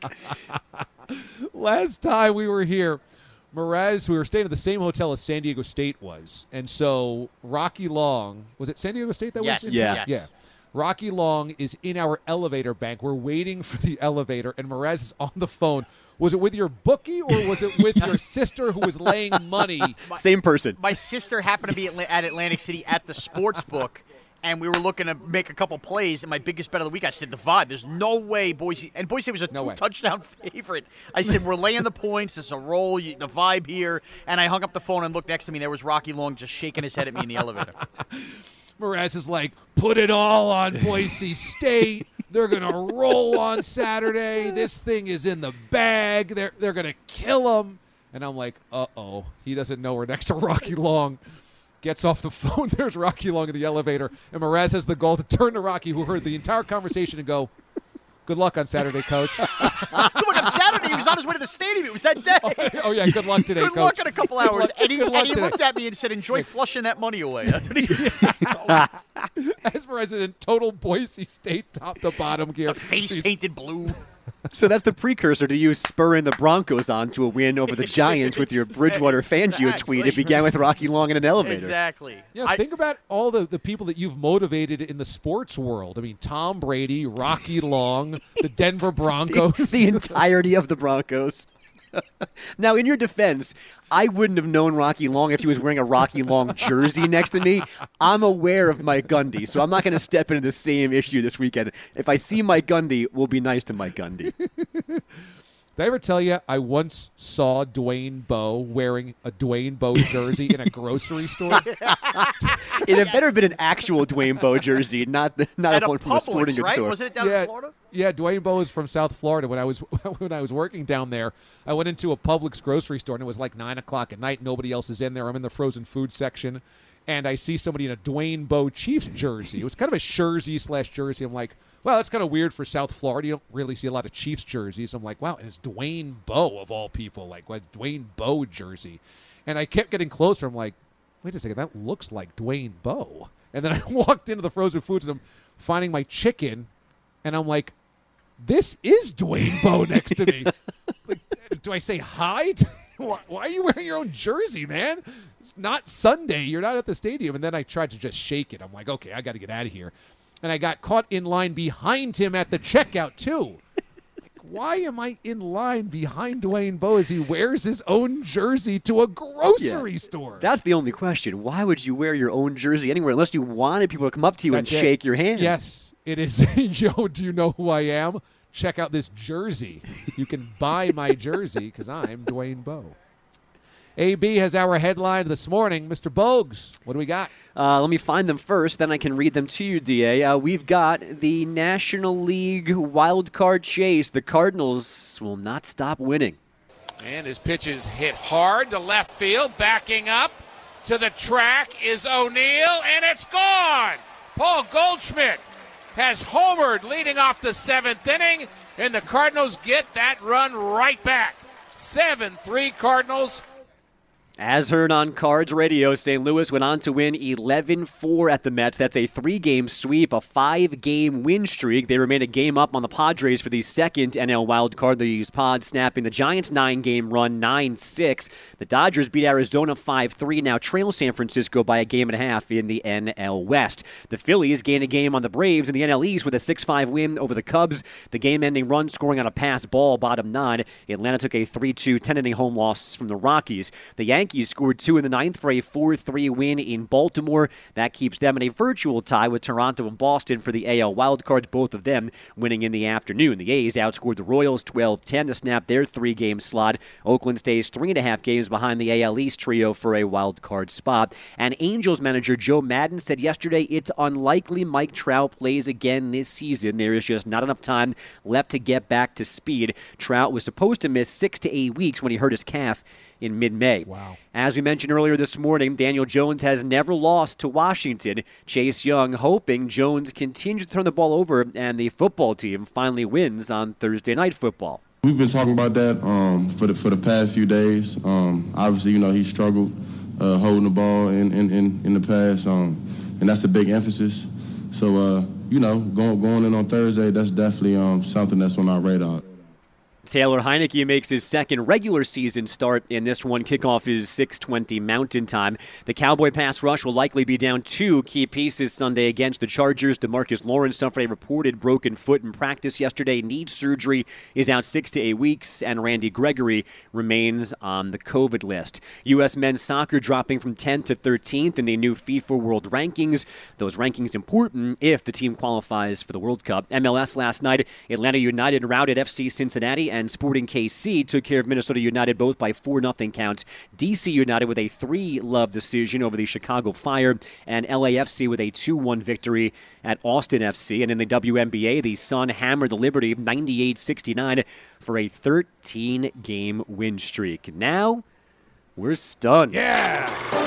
Last time we were here, Mraz, we were staying at the same hotel as San Diego State was. And so Rocky Long, was it San Diego State that Yes, was in yeah. town? Yeah. Rocky Long is in our elevator bank. We're waiting for the elevator, and Mraz is on the phone. Was it with your bookie or was it with your sister who was laying money? Same person. My sister happened to be at at Atlantic City at the sports book, and we were looking to make a couple plays. And my biggest bet of the week, I said the vibe. There's no way Boise, and Boise was a No way. two-touchdown favorite. I said we're laying the points. It's a roll. You, the vibe here. And I hung up the phone and looked next to me. There was Rocky Long just shaking his head at me in the elevator. Mraz is like, put it all on Boise State. They're going to roll on Saturday. This thing is in the bag. They're, they're going to kill him. And I'm like, uh-oh. He doesn't know we're next to Rocky Long. Gets off the phone. There's Rocky Long in the elevator. And Mraz has the goal to turn to Rocky, who heard the entire conversation, and go, good luck on Saturday, Coach. Look, on Saturday, he was on his way to the stadium. It was that day. Oh, yeah, good luck today, Good Coach. luck in a couple Good hours. luck- and he, good luck and he today. looked at me and said, enjoy flushing that money away. That's what he As President, total Boise State top to bottom gear. The face painted blue. So that's the precursor to you spurring the Broncos on to a win over the Giants with your Bridgewater Fangio tweet. It began with Rocky Long in an elevator. Exactly. Yeah, I- think about all the, the people that you've motivated in the sports world. I mean, Tom Brady, Rocky Long, the Denver Broncos. The entirety of the Broncos. Now, in your defense, I wouldn't have known Rocky Long if he was wearing a Rocky Long jersey next to me. I'm aware of Mike Gundy, so I'm not going to step into the same issue this weekend. If I see Mike Gundy, we'll be nice to Mike Gundy. Did I ever tell you I once saw Dwayne Bowe wearing a Dwayne Bowe jersey in a grocery store? It had better have been an actual Dwayne Bowe jersey, not the, not At a a one from a Publix, sporting goods right? store. Wasn't it down yeah, in Florida? Yeah, Dwayne Bowe is from South Florida. When I was when I was working down there, I went into a Publix grocery store, and it was like nine o'clock at night. Nobody else is in there. I'm in the frozen food section, and I see somebody in a Dwayne Bowe Chiefs jersey. It was kind of a jersey slash jersey. I'm like, well, it's kind of weird for South Florida. You don't really see a lot of Chiefs jerseys. I'm like, wow, and it's Dwayne Bowe of all people, like what Dwayne Bowe jersey. And I kept getting closer. I'm like, wait a second, that looks like Dwayne Bowe. And then I walked into the frozen foods and I'm finding my chicken, and I'm like, this is Dwayne Bowe next to me. Like, do I say hi? Why are you wearing your own jersey, man? It's not Sunday. You're not at the stadium. And then I tried to just shake it. I'm like, okay, I got to get out of here. And I got caught in line behind him at the checkout, too. Like, why am I in line behind Dwayne Bowe as he wears his own jersey to a grocery yeah. store? That's the only question. Why would you wear your own jersey anywhere unless you wanted people to come up to you That's and it. shake your hand? Yes, it is. Yo, do you know who I am? Check out this jersey. You can buy my jersey because I'm Dwayne Bowe. A B has our headline this morning. Mister Bogues, what do we got? Uh, let me find them first, then I can read them to you, D A. Uh, we've got the National League wild card chase. The Cardinals will not stop winning. And his pitch is hit hard to left field. Backing up to the track is O'Neill, and it's gone. Paul Goldschmidt has homered leading off the seventh inning, and the Cardinals get that run right back. seven three Cardinals. As heard on Cards Radio, Saint Louis went on to win eleven four at the Mets. That's a three-game sweep, a five-game win streak. They remain a game up on the Padres for the second N L wild card. They use Pod, snapping the Giants' nine-game run, nine six. The Dodgers beat Arizona five three, now trail San Francisco by a game and a half in the N L West. The Phillies gain a game on the Braves in the N L East with a six five win over the Cubs. The game-ending run scoring on a pass ball, bottom nine. Atlanta took a three two ten-inning home loss from the Rockies. The Yankees Yankees scored two in the ninth for a four three win in Baltimore. That keeps them in a virtual tie with Toronto and Boston for the A L wildcards, both of them winning in the afternoon. The A's outscored the Royals twelve ten to snap their three-game slot. Oakland stays three and a half games behind the A L East trio for a wildcard spot. And Angels manager Joe Maddon said yesterday it's unlikely Mike Trout plays again this season. There is just not enough time left to get back to speed. Trout was supposed to miss six to eight weeks when he hurt his calf in mid-May. Wow. As we mentioned earlier this morning, Daniel Jones has never lost to Washington. Chase Young hoping Jones continues to turn the ball over and the football team finally wins on Thursday Night Football. We've been talking about that um, for the for the past few days. Um, obviously, you know, he struggled uh, holding the ball in, in, in, in the past, um, and that's a big emphasis. So, uh, you know, going, going in on Thursday, that's definitely um, something that's on our radar. Taylor Heineke makes his second regular season start in this one. Kickoff is six twenty Mountain Time. The Cowboy pass rush will likely be down two key pieces Sunday against the Chargers. DeMarcus Lawrence suffered a reported broken foot in practice yesterday. Needs surgery, is out six to eight weeks, and Randy Gregory remains on the COVID list. U S men's soccer dropping from tenth to thirteenth in the new FIFA World Rankings. Those rankings important if the team qualifies for the World Cup. M L S last night, Atlanta United routed F C Cincinnati, and Sporting K C took care of Minnesota United both by four nothing counts. D C United with a three-love decision over the Chicago Fire, and L A F C with a two one victory at Austin F C. And in the W N B A, the Sun hammered the Liberty ninety-eight sixty-nine for a thirteen-game win streak. Now, we're stunned. Yeah!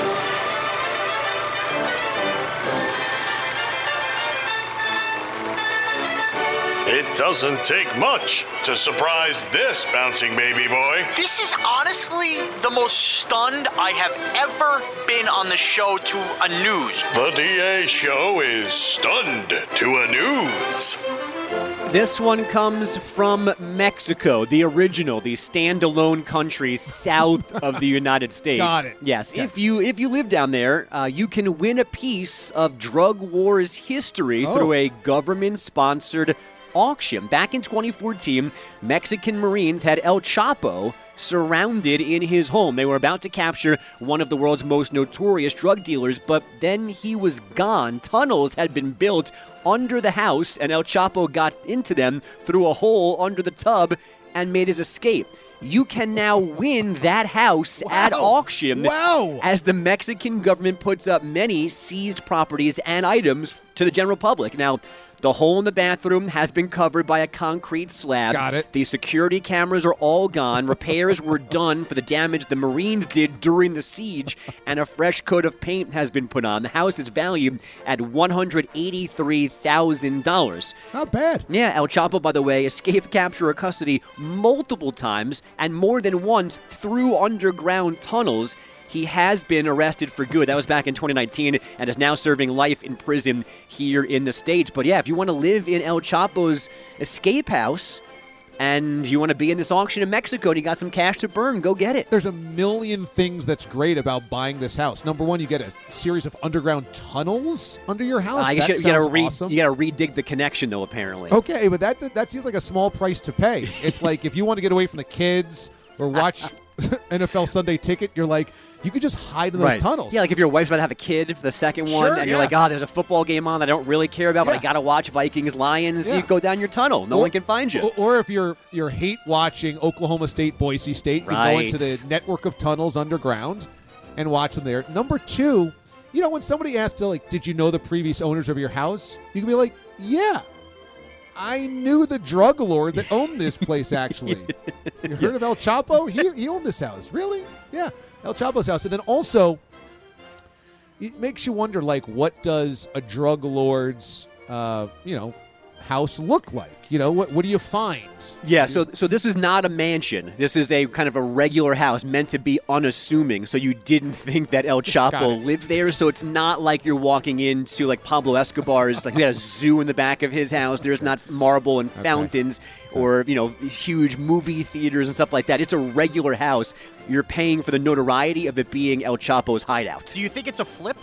It doesn't take much to surprise this bouncing baby boy. This is honestly the most stunned I have ever been on the show to a news. The D A show is stunned to a news. This one comes from Mexico, the original, the standalone country south of the United States. Got it. Yes, Okay. if you if you live down there, uh, you can win a piece of drug wars history Oh. through a government-sponsored auction. Back in twenty fourteen, Mexican Marines had El Chapo surrounded in his home. They were about to capture one of the world's most notorious drug dealers, but then he was gone. Tunnels had been built under the house, and El Chapo got into them through a hole under the tub and made his escape. You can now win that house Wow. at auction. Wow. As the Mexican government puts up many seized properties and items to the general public. Now, The hole in the bathroom has been covered by a concrete slab. Got it. The security cameras are all gone. Repairs were done for the damage the Marines did during the siege, and a fresh coat of paint has been put on. The house is valued at one hundred eighty-three thousand dollars. Not bad. Yeah, El Chapo, by the way, escaped capture or custody multiple times and more than once through underground tunnels. He has been arrested for good. That was back in twenty nineteen and is now serving life in prison here in the States. But yeah, if you want to live in El Chapo's escape house and you want to be in this auction in Mexico and you got some cash to burn, go get it. There's a million things that's great about buying this house. Number one, you get a series of underground tunnels under your house. Uh, I guess that you, you gotta sounds re- awesome. you gotta redig the connection, though, apparently. Okay, but that that seems like a small price to pay. It's like if you want to get away from the kids or watch N F L Sunday Ticket, you're like, you could just hide in those Right. tunnels. Yeah, like if your wife's about to have a kid for the second one, Sure, and you're yeah. like, oh, there's a football game on that I don't really care about, but I Yeah. got to watch Vikings, Lions. Yeah. You go down your tunnel. No Or- one can find you. Or, or if you're you're hate watching Oklahoma State, Boise State, you go Right. into the network of tunnels underground and watch them there. Number two, you know, when somebody asks you, like, did you know the previous owners of your house? You can be like, yeah, I knew the drug lord that owned this place, actually. You heard of El Chapo? He, he owned this house. Really? Yeah, El Chapo's house. And then also, it makes you wonder, like, what does a drug lord's, uh, you know, house look like? You know, what what do you find? Yeah, so so this is not a mansion. This is a kind of a regular house meant to be unassuming. So you didn't think that El Got Chapo it. lived there. So it's not like you're walking into like Pablo Escobar's, like he had a zoo in the back of his house. There's not marble and fountains or, you know, huge movie theaters and stuff like that. It's a regular house. You're paying for the notoriety of it being El Chapo's hideout. Do you think it's a flip?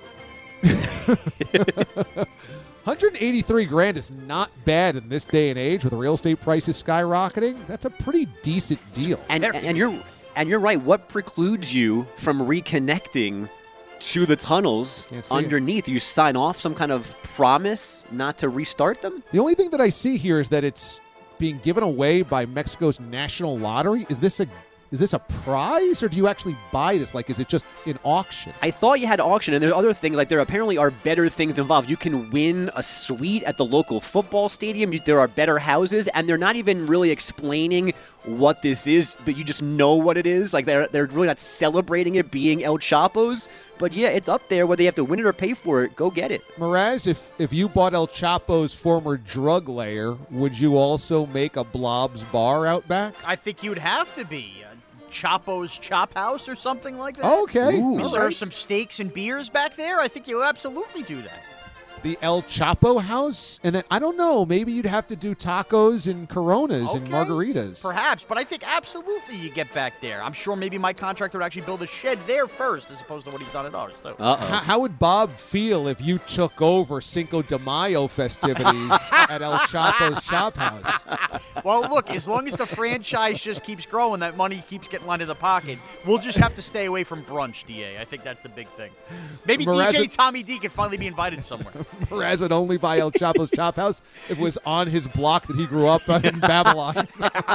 one hundred eighty-three grand is not bad in this day and age with real estate prices skyrocketing. That's a pretty decent deal. And and you're and you're right. What precludes you from reconnecting to the tunnels Can't see underneath? You sign off some kind of promise not to restart them? The only thing that I see here is that it's being given away by Mexico's national lottery. Is this a is this a prize, or do you actually buy this? Like, is it just an auction? I thought you had auction, and there's other things. Like, there apparently are better things involved. You can win a suite at the local football stadium. You, there are better houses, and they're not even really explaining what this is, but you just know what it is. Like, they're they're really not celebrating it being El Chapo's. But yeah, it's up there. Whether you have to win it or pay for it, go get it. Mraz, if if you bought El Chapo's former drug lair, would you also make a Blob's Bar out back? I think you'd have to be. Uh, Chapo's Chop House or something like that. Okay. Ooh. We All serve right. some steaks and beers back there. I think you absolutely do that. The El Chapo house, and then I don't know, maybe you'd have to do tacos and Coronas and Okay. margaritas. Perhaps, but I think absolutely you get back there. I'm sure maybe my contractor would actually build a shed there first as opposed to what he's done at ours. So. Uh-oh. How, how would Bob feel if you took over Cinco de Mayo festivities at El Chapo's Chop House? Well, look, as long as the franchise just keeps growing, that money keeps getting lined in the pocket, we'll just have to stay away from brunch, D A. I think that's the big thing. Maybe Mraz D J would- Tommy D could finally be invited somewhere. Mraz would only buy El Chapo's Chop House if it was on his block that he grew up on in Babylon.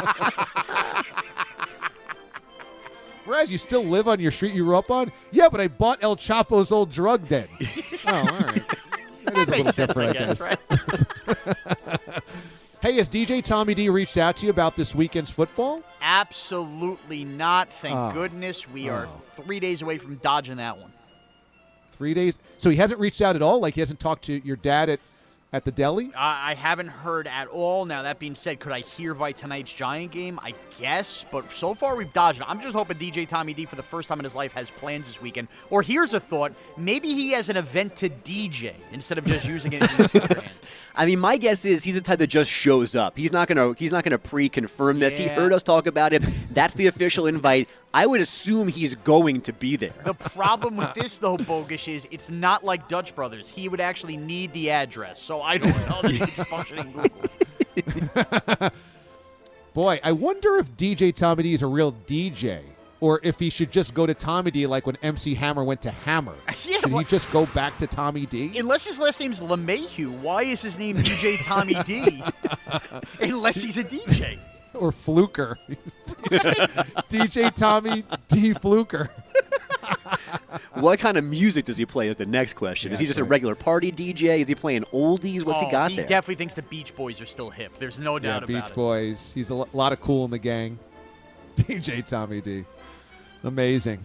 Mraz, you still live on your street you grew up on? Yeah, but I bought El Chapo's old drug den. Oh, all right. That is a little makes sense, different, I guess, right? Hey, has D J Tommy D reached out to you about this weekend's football? Absolutely not. Thank Oh. goodness. We are Oh. three days away from dodging that one. Three days? So he hasn't reached out at all? Like he hasn't talked to your dad at, at the deli? I I haven't heard at all. Now, that being said, could I hear by tonight's Giant game? I guess. But so far, we've dodged it. I'm just hoping D J Tommy D, for the first time in his life, has plans this weekend. Or here's a thought. Maybe he has an event to D J instead of just using it. in his I mean, my guess is he's the type that just shows up. He's not gonna he's not gonna pre-confirm this. He Yeah. heard us talk about it. That's the official invite. I would assume he's going to be there. The problem with this, though, Bogus, is it's not like Dutch Brothers. He would actually need the address. So I don't know that he's functioning Google. Boy, I wonder if D J Tommy D is a real D J. Or if he should just go to Tommy D like when M C Hammer went to Hammer. Yeah, should well- he just go back to Tommy D? Unless his last name's LeMahieu, why is his name D J Tommy D? Unless he's a D J. Or Fluker. D J Tommy D. Fluker. What kind of music does he play is the next question. Yeah, is he just right. a regular party D J? Is he playing oldies? What's oh, he got he there? He definitely thinks the Beach Boys are still hip. There's no doubt yeah, about Beach it. Boys. He's a lo- lot of cool in the gang. D J Tommy D. Amazing.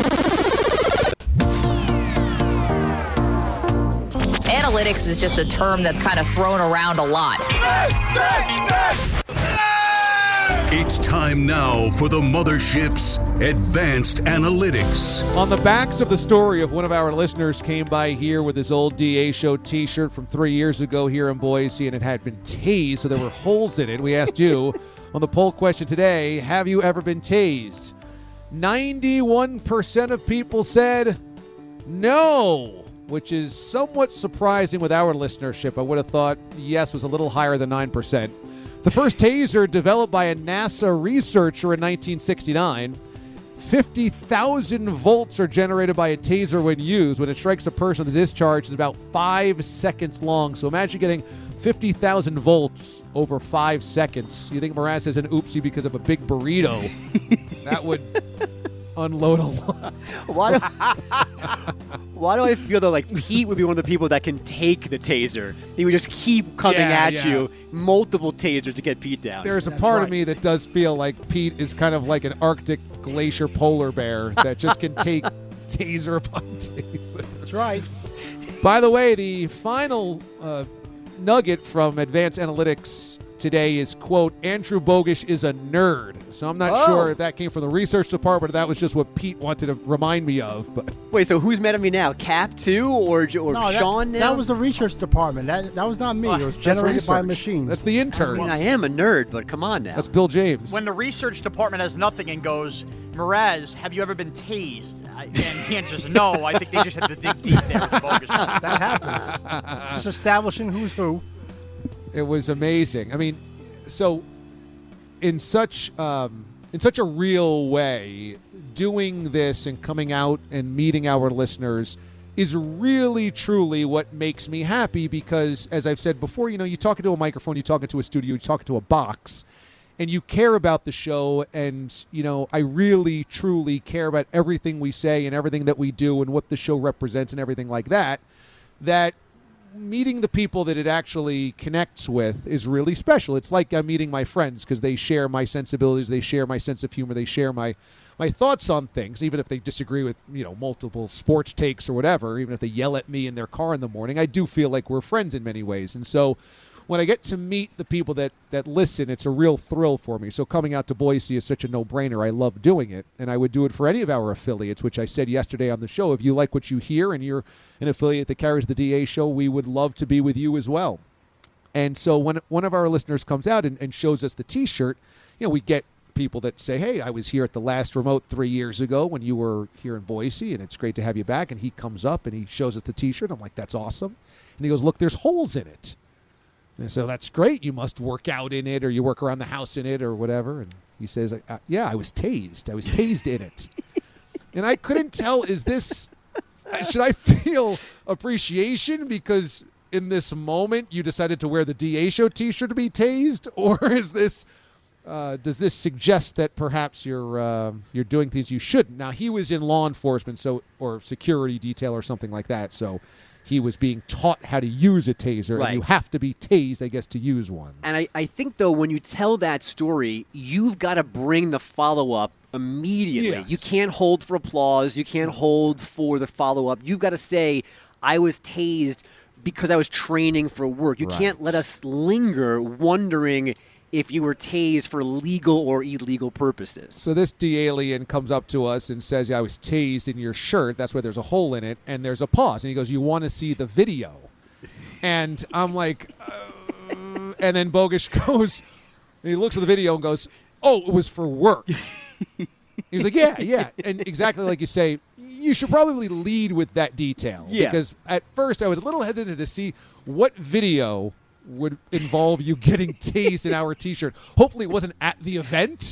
Analytics is just a term that's kind of thrown around a lot. It's time now for the Mothership's Advanced Analytics. On the backs of the story of one of our listeners came by here with his old D A Show t-shirt from three years ago here in Boise, and it had been tased, so there were holes in it. We asked you on the poll question today, have you ever been tased? ninety-one percent of people said no, which is somewhat surprising with our listenership. I would have thought yes was a little higher than nine percent. The first taser developed by a NASA researcher in nineteen sixty-nine. fifty thousand volts are generated by a taser when used. When it strikes a person, the discharge is about five seconds long. So imagine getting fifty thousand volts over five seconds. You think Mraz is an oopsie because of a big burrito? That would unload a lot. Why do, why do I feel though like Pete would be one of the people that can take the taser? He would just keep coming Yeah, at yeah. you, multiple tasers to get Pete down. There's a part of me that does feel like Pete is kind of like an Arctic glacier polar bear that just can take taser upon taser. That's right. By the way, the final uh, nugget from Advanced Analytics today is, quote, Andrew Bogusch is a nerd. So I'm not Oh. sure if that came from the research department or that was just what Pete wanted to remind me of. But Wait, so who's mad at me now? Cap too, or or No, that, Sean now? that was the research department. That that was not me. It was That's generated by a research. machine. That's the intern. I mean, I am a nerd, but come on now. That's Bill James. When the research department has nothing and goes, Mraz, have you ever been tased? I- And the answer is no. I think they just had to dig deep there. with Bogus. That happens. Just establishing who's who. It was amazing. I mean, so in such um, in such a real way, doing this and coming out and meeting our listeners is really, truly what makes me happy because, as I've said before, you know, you talk into a microphone, you talk into a studio, you talk into a box, and you care about the show, and, you know, I really, truly care about everything we say and everything that we do and what the show represents and everything like that, that meeting the people that it actually connects with is really special. It's like I'm meeting my friends because they share my sensibilities, they share my sense of humor, they share my my thoughts on things, even if they disagree with, you know, multiple sports takes or whatever, even if they yell at me in their car in the morning. I do feel like we're friends in many ways. And so when I get to meet the people that, that listen, it's a real thrill for me. So coming out to Boise is such a no-brainer. I love doing it, and I would do it for any of our affiliates, which I said yesterday on the show. If you like what you hear and you're an affiliate that carries the D A show, we would love to be with you as well. And so when one of our listeners comes out and, and shows us the T-shirt, you know, we get people that say, hey, I was here at the last remote three years ago when you were here in Boise, and it's great to have you back. And he comes up and he shows us the T-shirt. I'm like, that's awesome. And he goes, look, there's holes in it. And so that's great. You must work out in it or you work around the house in it or whatever. And he says, uh, yeah, I was tased. I was tased in it. And I couldn't tell, is this, should I feel appreciation because in this moment you decided to wear the D A show T-shirt to be tased? Or is this, uh, does this suggest that perhaps you're uh, you're doing things you shouldn't? Now, he was in law enforcement so or security detail or something like that, so he was being taught how to use a taser, Right. and you have to be tased, I guess, to use one. And I, I think, though, when you tell that story, you've got to bring the follow-up immediately. Yes. You can't hold for applause. You can't hold for the follow-up. You've got to say, I was tased because I was training for work. You Right. can't let us linger wondering if you were tased for legal or illegal purposes. So this D-alien comes up to us and says, yeah, I was tased in your shirt. That's why there's a hole in it. And there's a pause. And he goes, you want to see the video? And I'm like, uh, and then Bogusch goes, and he looks at the video and goes, oh, it was for work. He was like, yeah, yeah. And exactly like you say, you should probably lead with that detail. Yeah. Because at first I was a little hesitant to see what video would involve you getting tased in our T-shirt. Hopefully it wasn't at the event.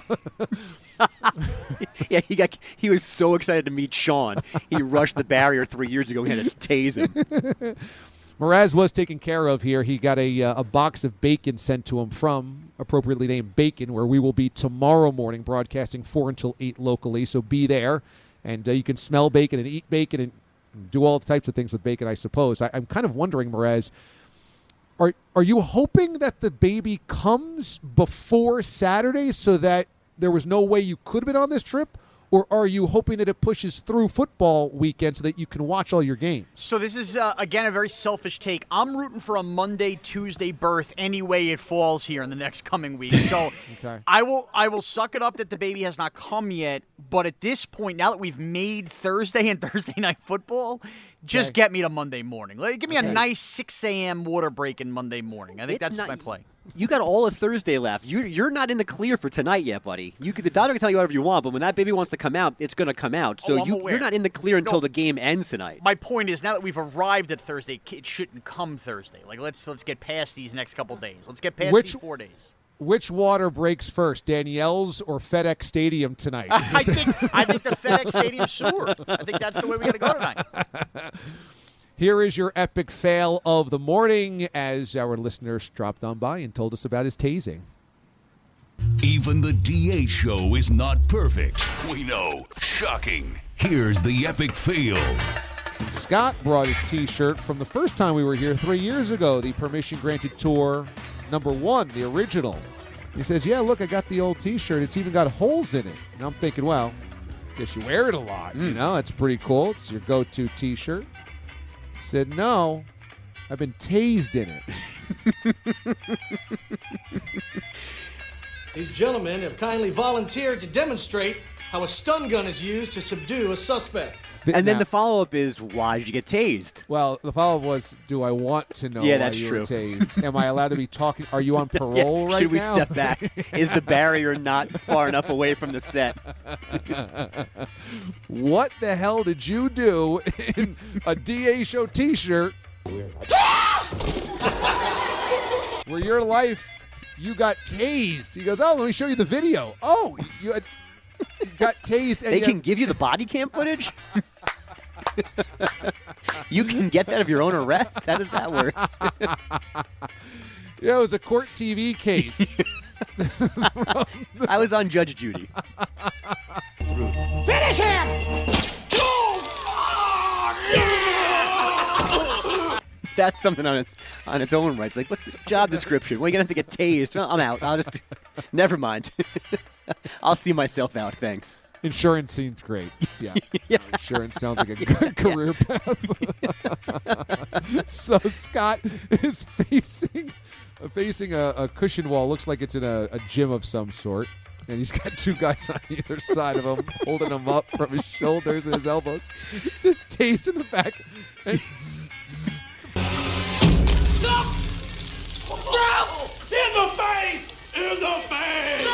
Yeah, he got he was so excited to meet Sean. He rushed the barrier three years ago. He had to tase him. Mraz was taken care of here. He got a uh, a box of bacon sent to him from, appropriately named Bacon, where we will be tomorrow morning broadcasting four until eight locally. So be there and uh, you can smell bacon and eat bacon and do all types of things with bacon, I suppose. I, I'm kind of wondering, Mraz, are are you hoping that the baby comes before Saturday so that there was no way you could have been on this trip? Or are you hoping that it pushes through football weekend so that you can watch all your games? So this is, uh, again, a very selfish take. I'm rooting for a Monday, Tuesday birth any way it falls here in the next coming week. So okay. I will I will suck it up that the baby has not come yet. But at this point, now that we've made Thursday and Thursday night football, just Okay. get me to Monday morning. Like, give me Okay. a nice six a.m. water break in Monday morning. I think It's that's not- my play. You got all of Thursday left. You're, you're not in the clear for tonight yet, buddy. You could, the doctor can tell you whatever you want, but when that baby wants to come out, it's going to come out. So Oh, I'm you, aware. you're not in the clear until No. the game ends tonight. My point is, now that we've arrived at Thursday, it shouldn't come Thursday. Like, let's let's get past these next couple days. Let's get past Which- these four days. Which water breaks first, Danielle's or FedEx Stadium tonight? I think I think the FedEx Stadium sewer. I think that's the way we got to go tonight. Here is your epic fail of the morning as our listeners dropped on by and told us about his tasing. Even the D A show is not perfect. We know. Shocking. Here's the epic fail. Scott brought his T-shirt from the first time we were here three years ago, the Permission Granted Tour number one, the original. He says, yeah, look, I got the old T-shirt. It's even got holes in it. And I'm thinking, well, guess you wear it a lot. You know, that's pretty cool. It's your go-to T-shirt. He said, no, I've been tased in it. These gentlemen have kindly volunteered to demonstrate how a stun gun is used to subdue a suspect. And then Now- the follow-up is, why did you get tased? Well, the follow-up was, do I want to know Yeah, why that's you true. were tased? Am I allowed to be talking? Are you on parole Yeah, right should we now? step back? Is the barrier not far enough away from the set? What the hell did you do in a D A show T-shirt where your life, you got tased? He goes, oh, let me show you the video. Oh, you, had, you got tased. And They you can give you the body cam footage? You can get that of your own arrest? How does that work? Yeah, it was a court T V case. I was on Judge Judy. Finish him! That's something on its on its own right. It's like, what's the job description? Well, you're going to have to get tased. Well, I'm out. I'll just... Never mind. I'll see myself out. Thanks. Insurance seems great. Yeah. No, insurance sounds like a good career path. So Scott is facing facing a, a cushion wall. Looks like it's in a, a gym of some sort. And he's got two guys on either side of him, holding him up from his shoulders and his elbows. Just tased in the back. And zzz, zzz. In the face! In the face!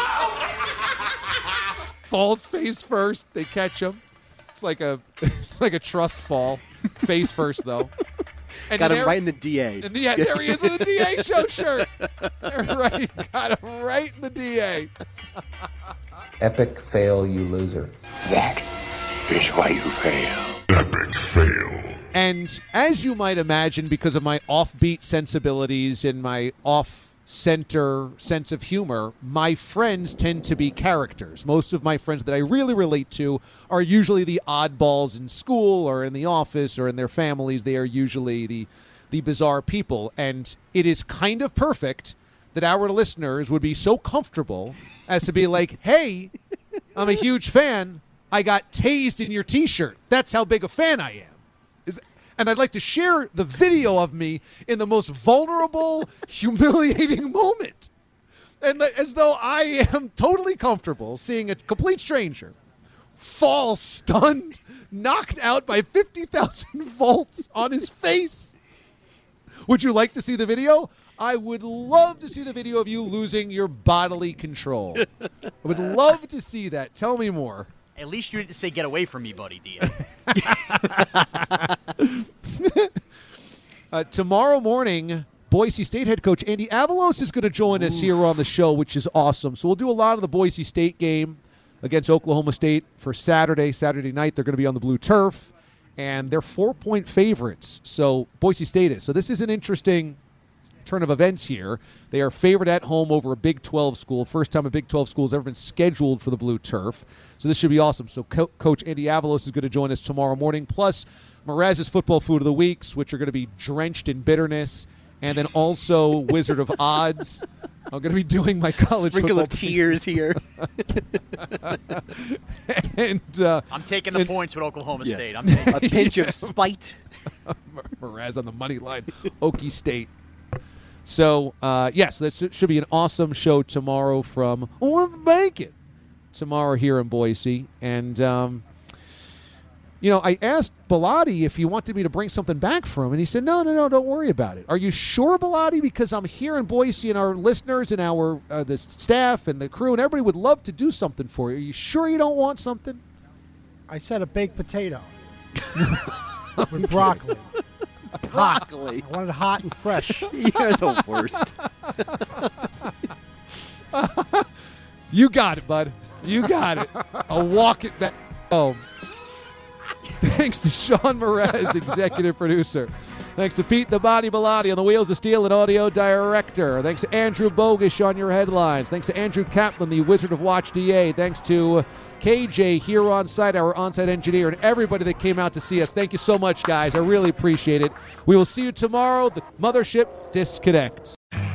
Falls face first. They catch him. It's like a it's like a trust fall. Face first though. And Got him there- right in the D A. And yeah, there he is with a D A show shirt. Right, got him right in the D A. Epic fail, you loser. That is why you fail. Epic fail. And as you might imagine, because of my offbeat sensibilities and my off-center sense of humor, my friends tend to be characters. Most of my friends that I really relate to are usually the oddballs in school or in the office or in their families. They are usually the, the bizarre people. And it is kind of perfect that our listeners would be so comfortable as to be like, hey, I'm a huge fan. I got tased in your T-shirt. That's how big a fan I am. Is, and I'd like to share the video of me in the most vulnerable, humiliating moment. And that- as though I am totally comfortable seeing a complete stranger fall stunned, knocked out by fifty thousand volts on his face. Would you like to see the video? I would love to see the video of you losing your bodily control. I would love to see that. Tell me more. At least you didn't say get away from me, buddy, D. uh, tomorrow morning, Boise State head coach Andy Avalos is going to join us here on the show, which is awesome. So we'll do a lot of the Boise State game against Oklahoma State for Saturday. Saturday night, they're going to be on the blue turf, and they're four-point favorites. So Boise State is. So this is an interesting turn of events here. They are favored at home over a Big twelve school. First time a Big twelve school has ever been scheduled for the blue turf. So this should be awesome. So Co- Coach Andy Avalos is going to join us tomorrow morning. Plus, Mraz's football food of the weeks, which are going to be drenched in bitterness. And then also Wizard of Odds. I'm going to be doing my college Sprinkle football of tears here. and uh, I'm taking the and, points with Oklahoma yeah. State. I'm taking a pinch of spite. Mraz on the money line. Okie State. So, uh, yes, this should be an awesome show tomorrow from With Bacon. Tomorrow here in Boise. And, um, you know, I asked Bellotti if he wanted me to bring something back for him, and he said, no, no, no, don't worry about it. Are you sure, Bellotti? Because I'm here in Boise, and our listeners and our uh, the staff and the crew and everybody would love to do something for you. Are you sure you don't want something? I said a baked potato with broccoli. Broccoli. Hot. I wanted it hot and fresh. You're the worst. You got it, bud. You got it. I'll walk it back home. Thanks to Sean Mraz, executive producer. Thanks to Pete the Body Bellotti on the Wheels of Steel and audio director. Thanks to Andrew Bogish on your headlines. Thanks to Andrew Kaplan, the Wizard of Watch D A. Thanks to K J here on site, our on-site engineer, and everybody that came out to see us. Thank you so much, guys. I really appreciate it. We will see you tomorrow. The mothership disconnects.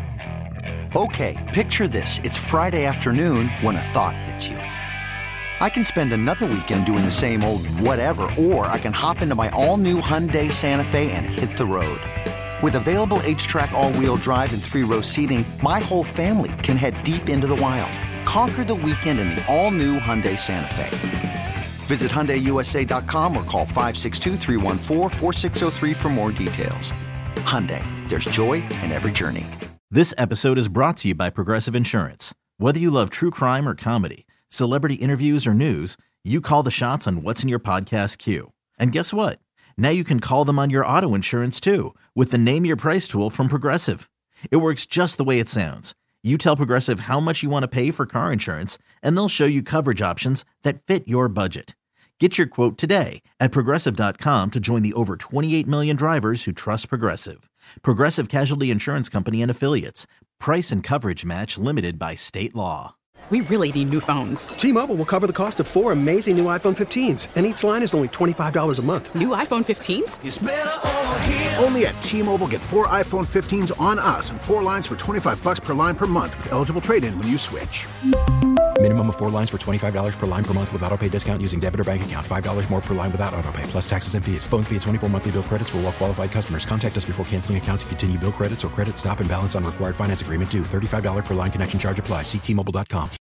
Okay, picture this. It's Friday afternoon when a thought hits you. I can spend another weekend doing the same old whatever, or I can hop into my all-new Hyundai Santa Fe and hit the road. With available H-Track all-wheel drive and three-row seating, my whole family can head deep into the wild. Conquer the weekend in the all-new Hyundai Santa Fe. Visit Hyundai U S A dot com or call five six two, three one four, four six zero three for more details. Hyundai, there's joy in every journey. This episode is brought to you by Progressive Insurance. Whether you love true crime or comedy, celebrity interviews or news, you call the shots on what's in your podcast queue. And guess what? Now you can call them on your auto insurance too with the Name Your Price tool from Progressive. It works just the way it sounds. You tell Progressive how much you want to pay for car insurance, and they'll show you coverage options that fit your budget. Get your quote today at Progressive dot com to join the over twenty-eight million drivers who trust Progressive. Progressive Casualty Insurance Company and Affiliates. Price and coverage match limited by state law. We really need new phones. T-Mobile will cover the cost of four amazing new iPhone fifteens, and each line is only twenty-five dollars a month. New iPhone fifteens? It's better over here. Only at T-Mobile, get four iPhone fifteens on us and four lines for twenty-five bucks per line per month with eligible trade-in when you switch. Minimum of four lines for twenty-five dollars per line per month with autopay discount using debit or bank account. five dollars more per line without autopay, plus taxes and fees. Phone fee at twenty-four monthly bill credits for well-qualified customers. Contact us before canceling account to continue bill credits or credit stop and balance on required finance agreement due. thirty-five dollars per line connection charge applies. See T Mobile dot com.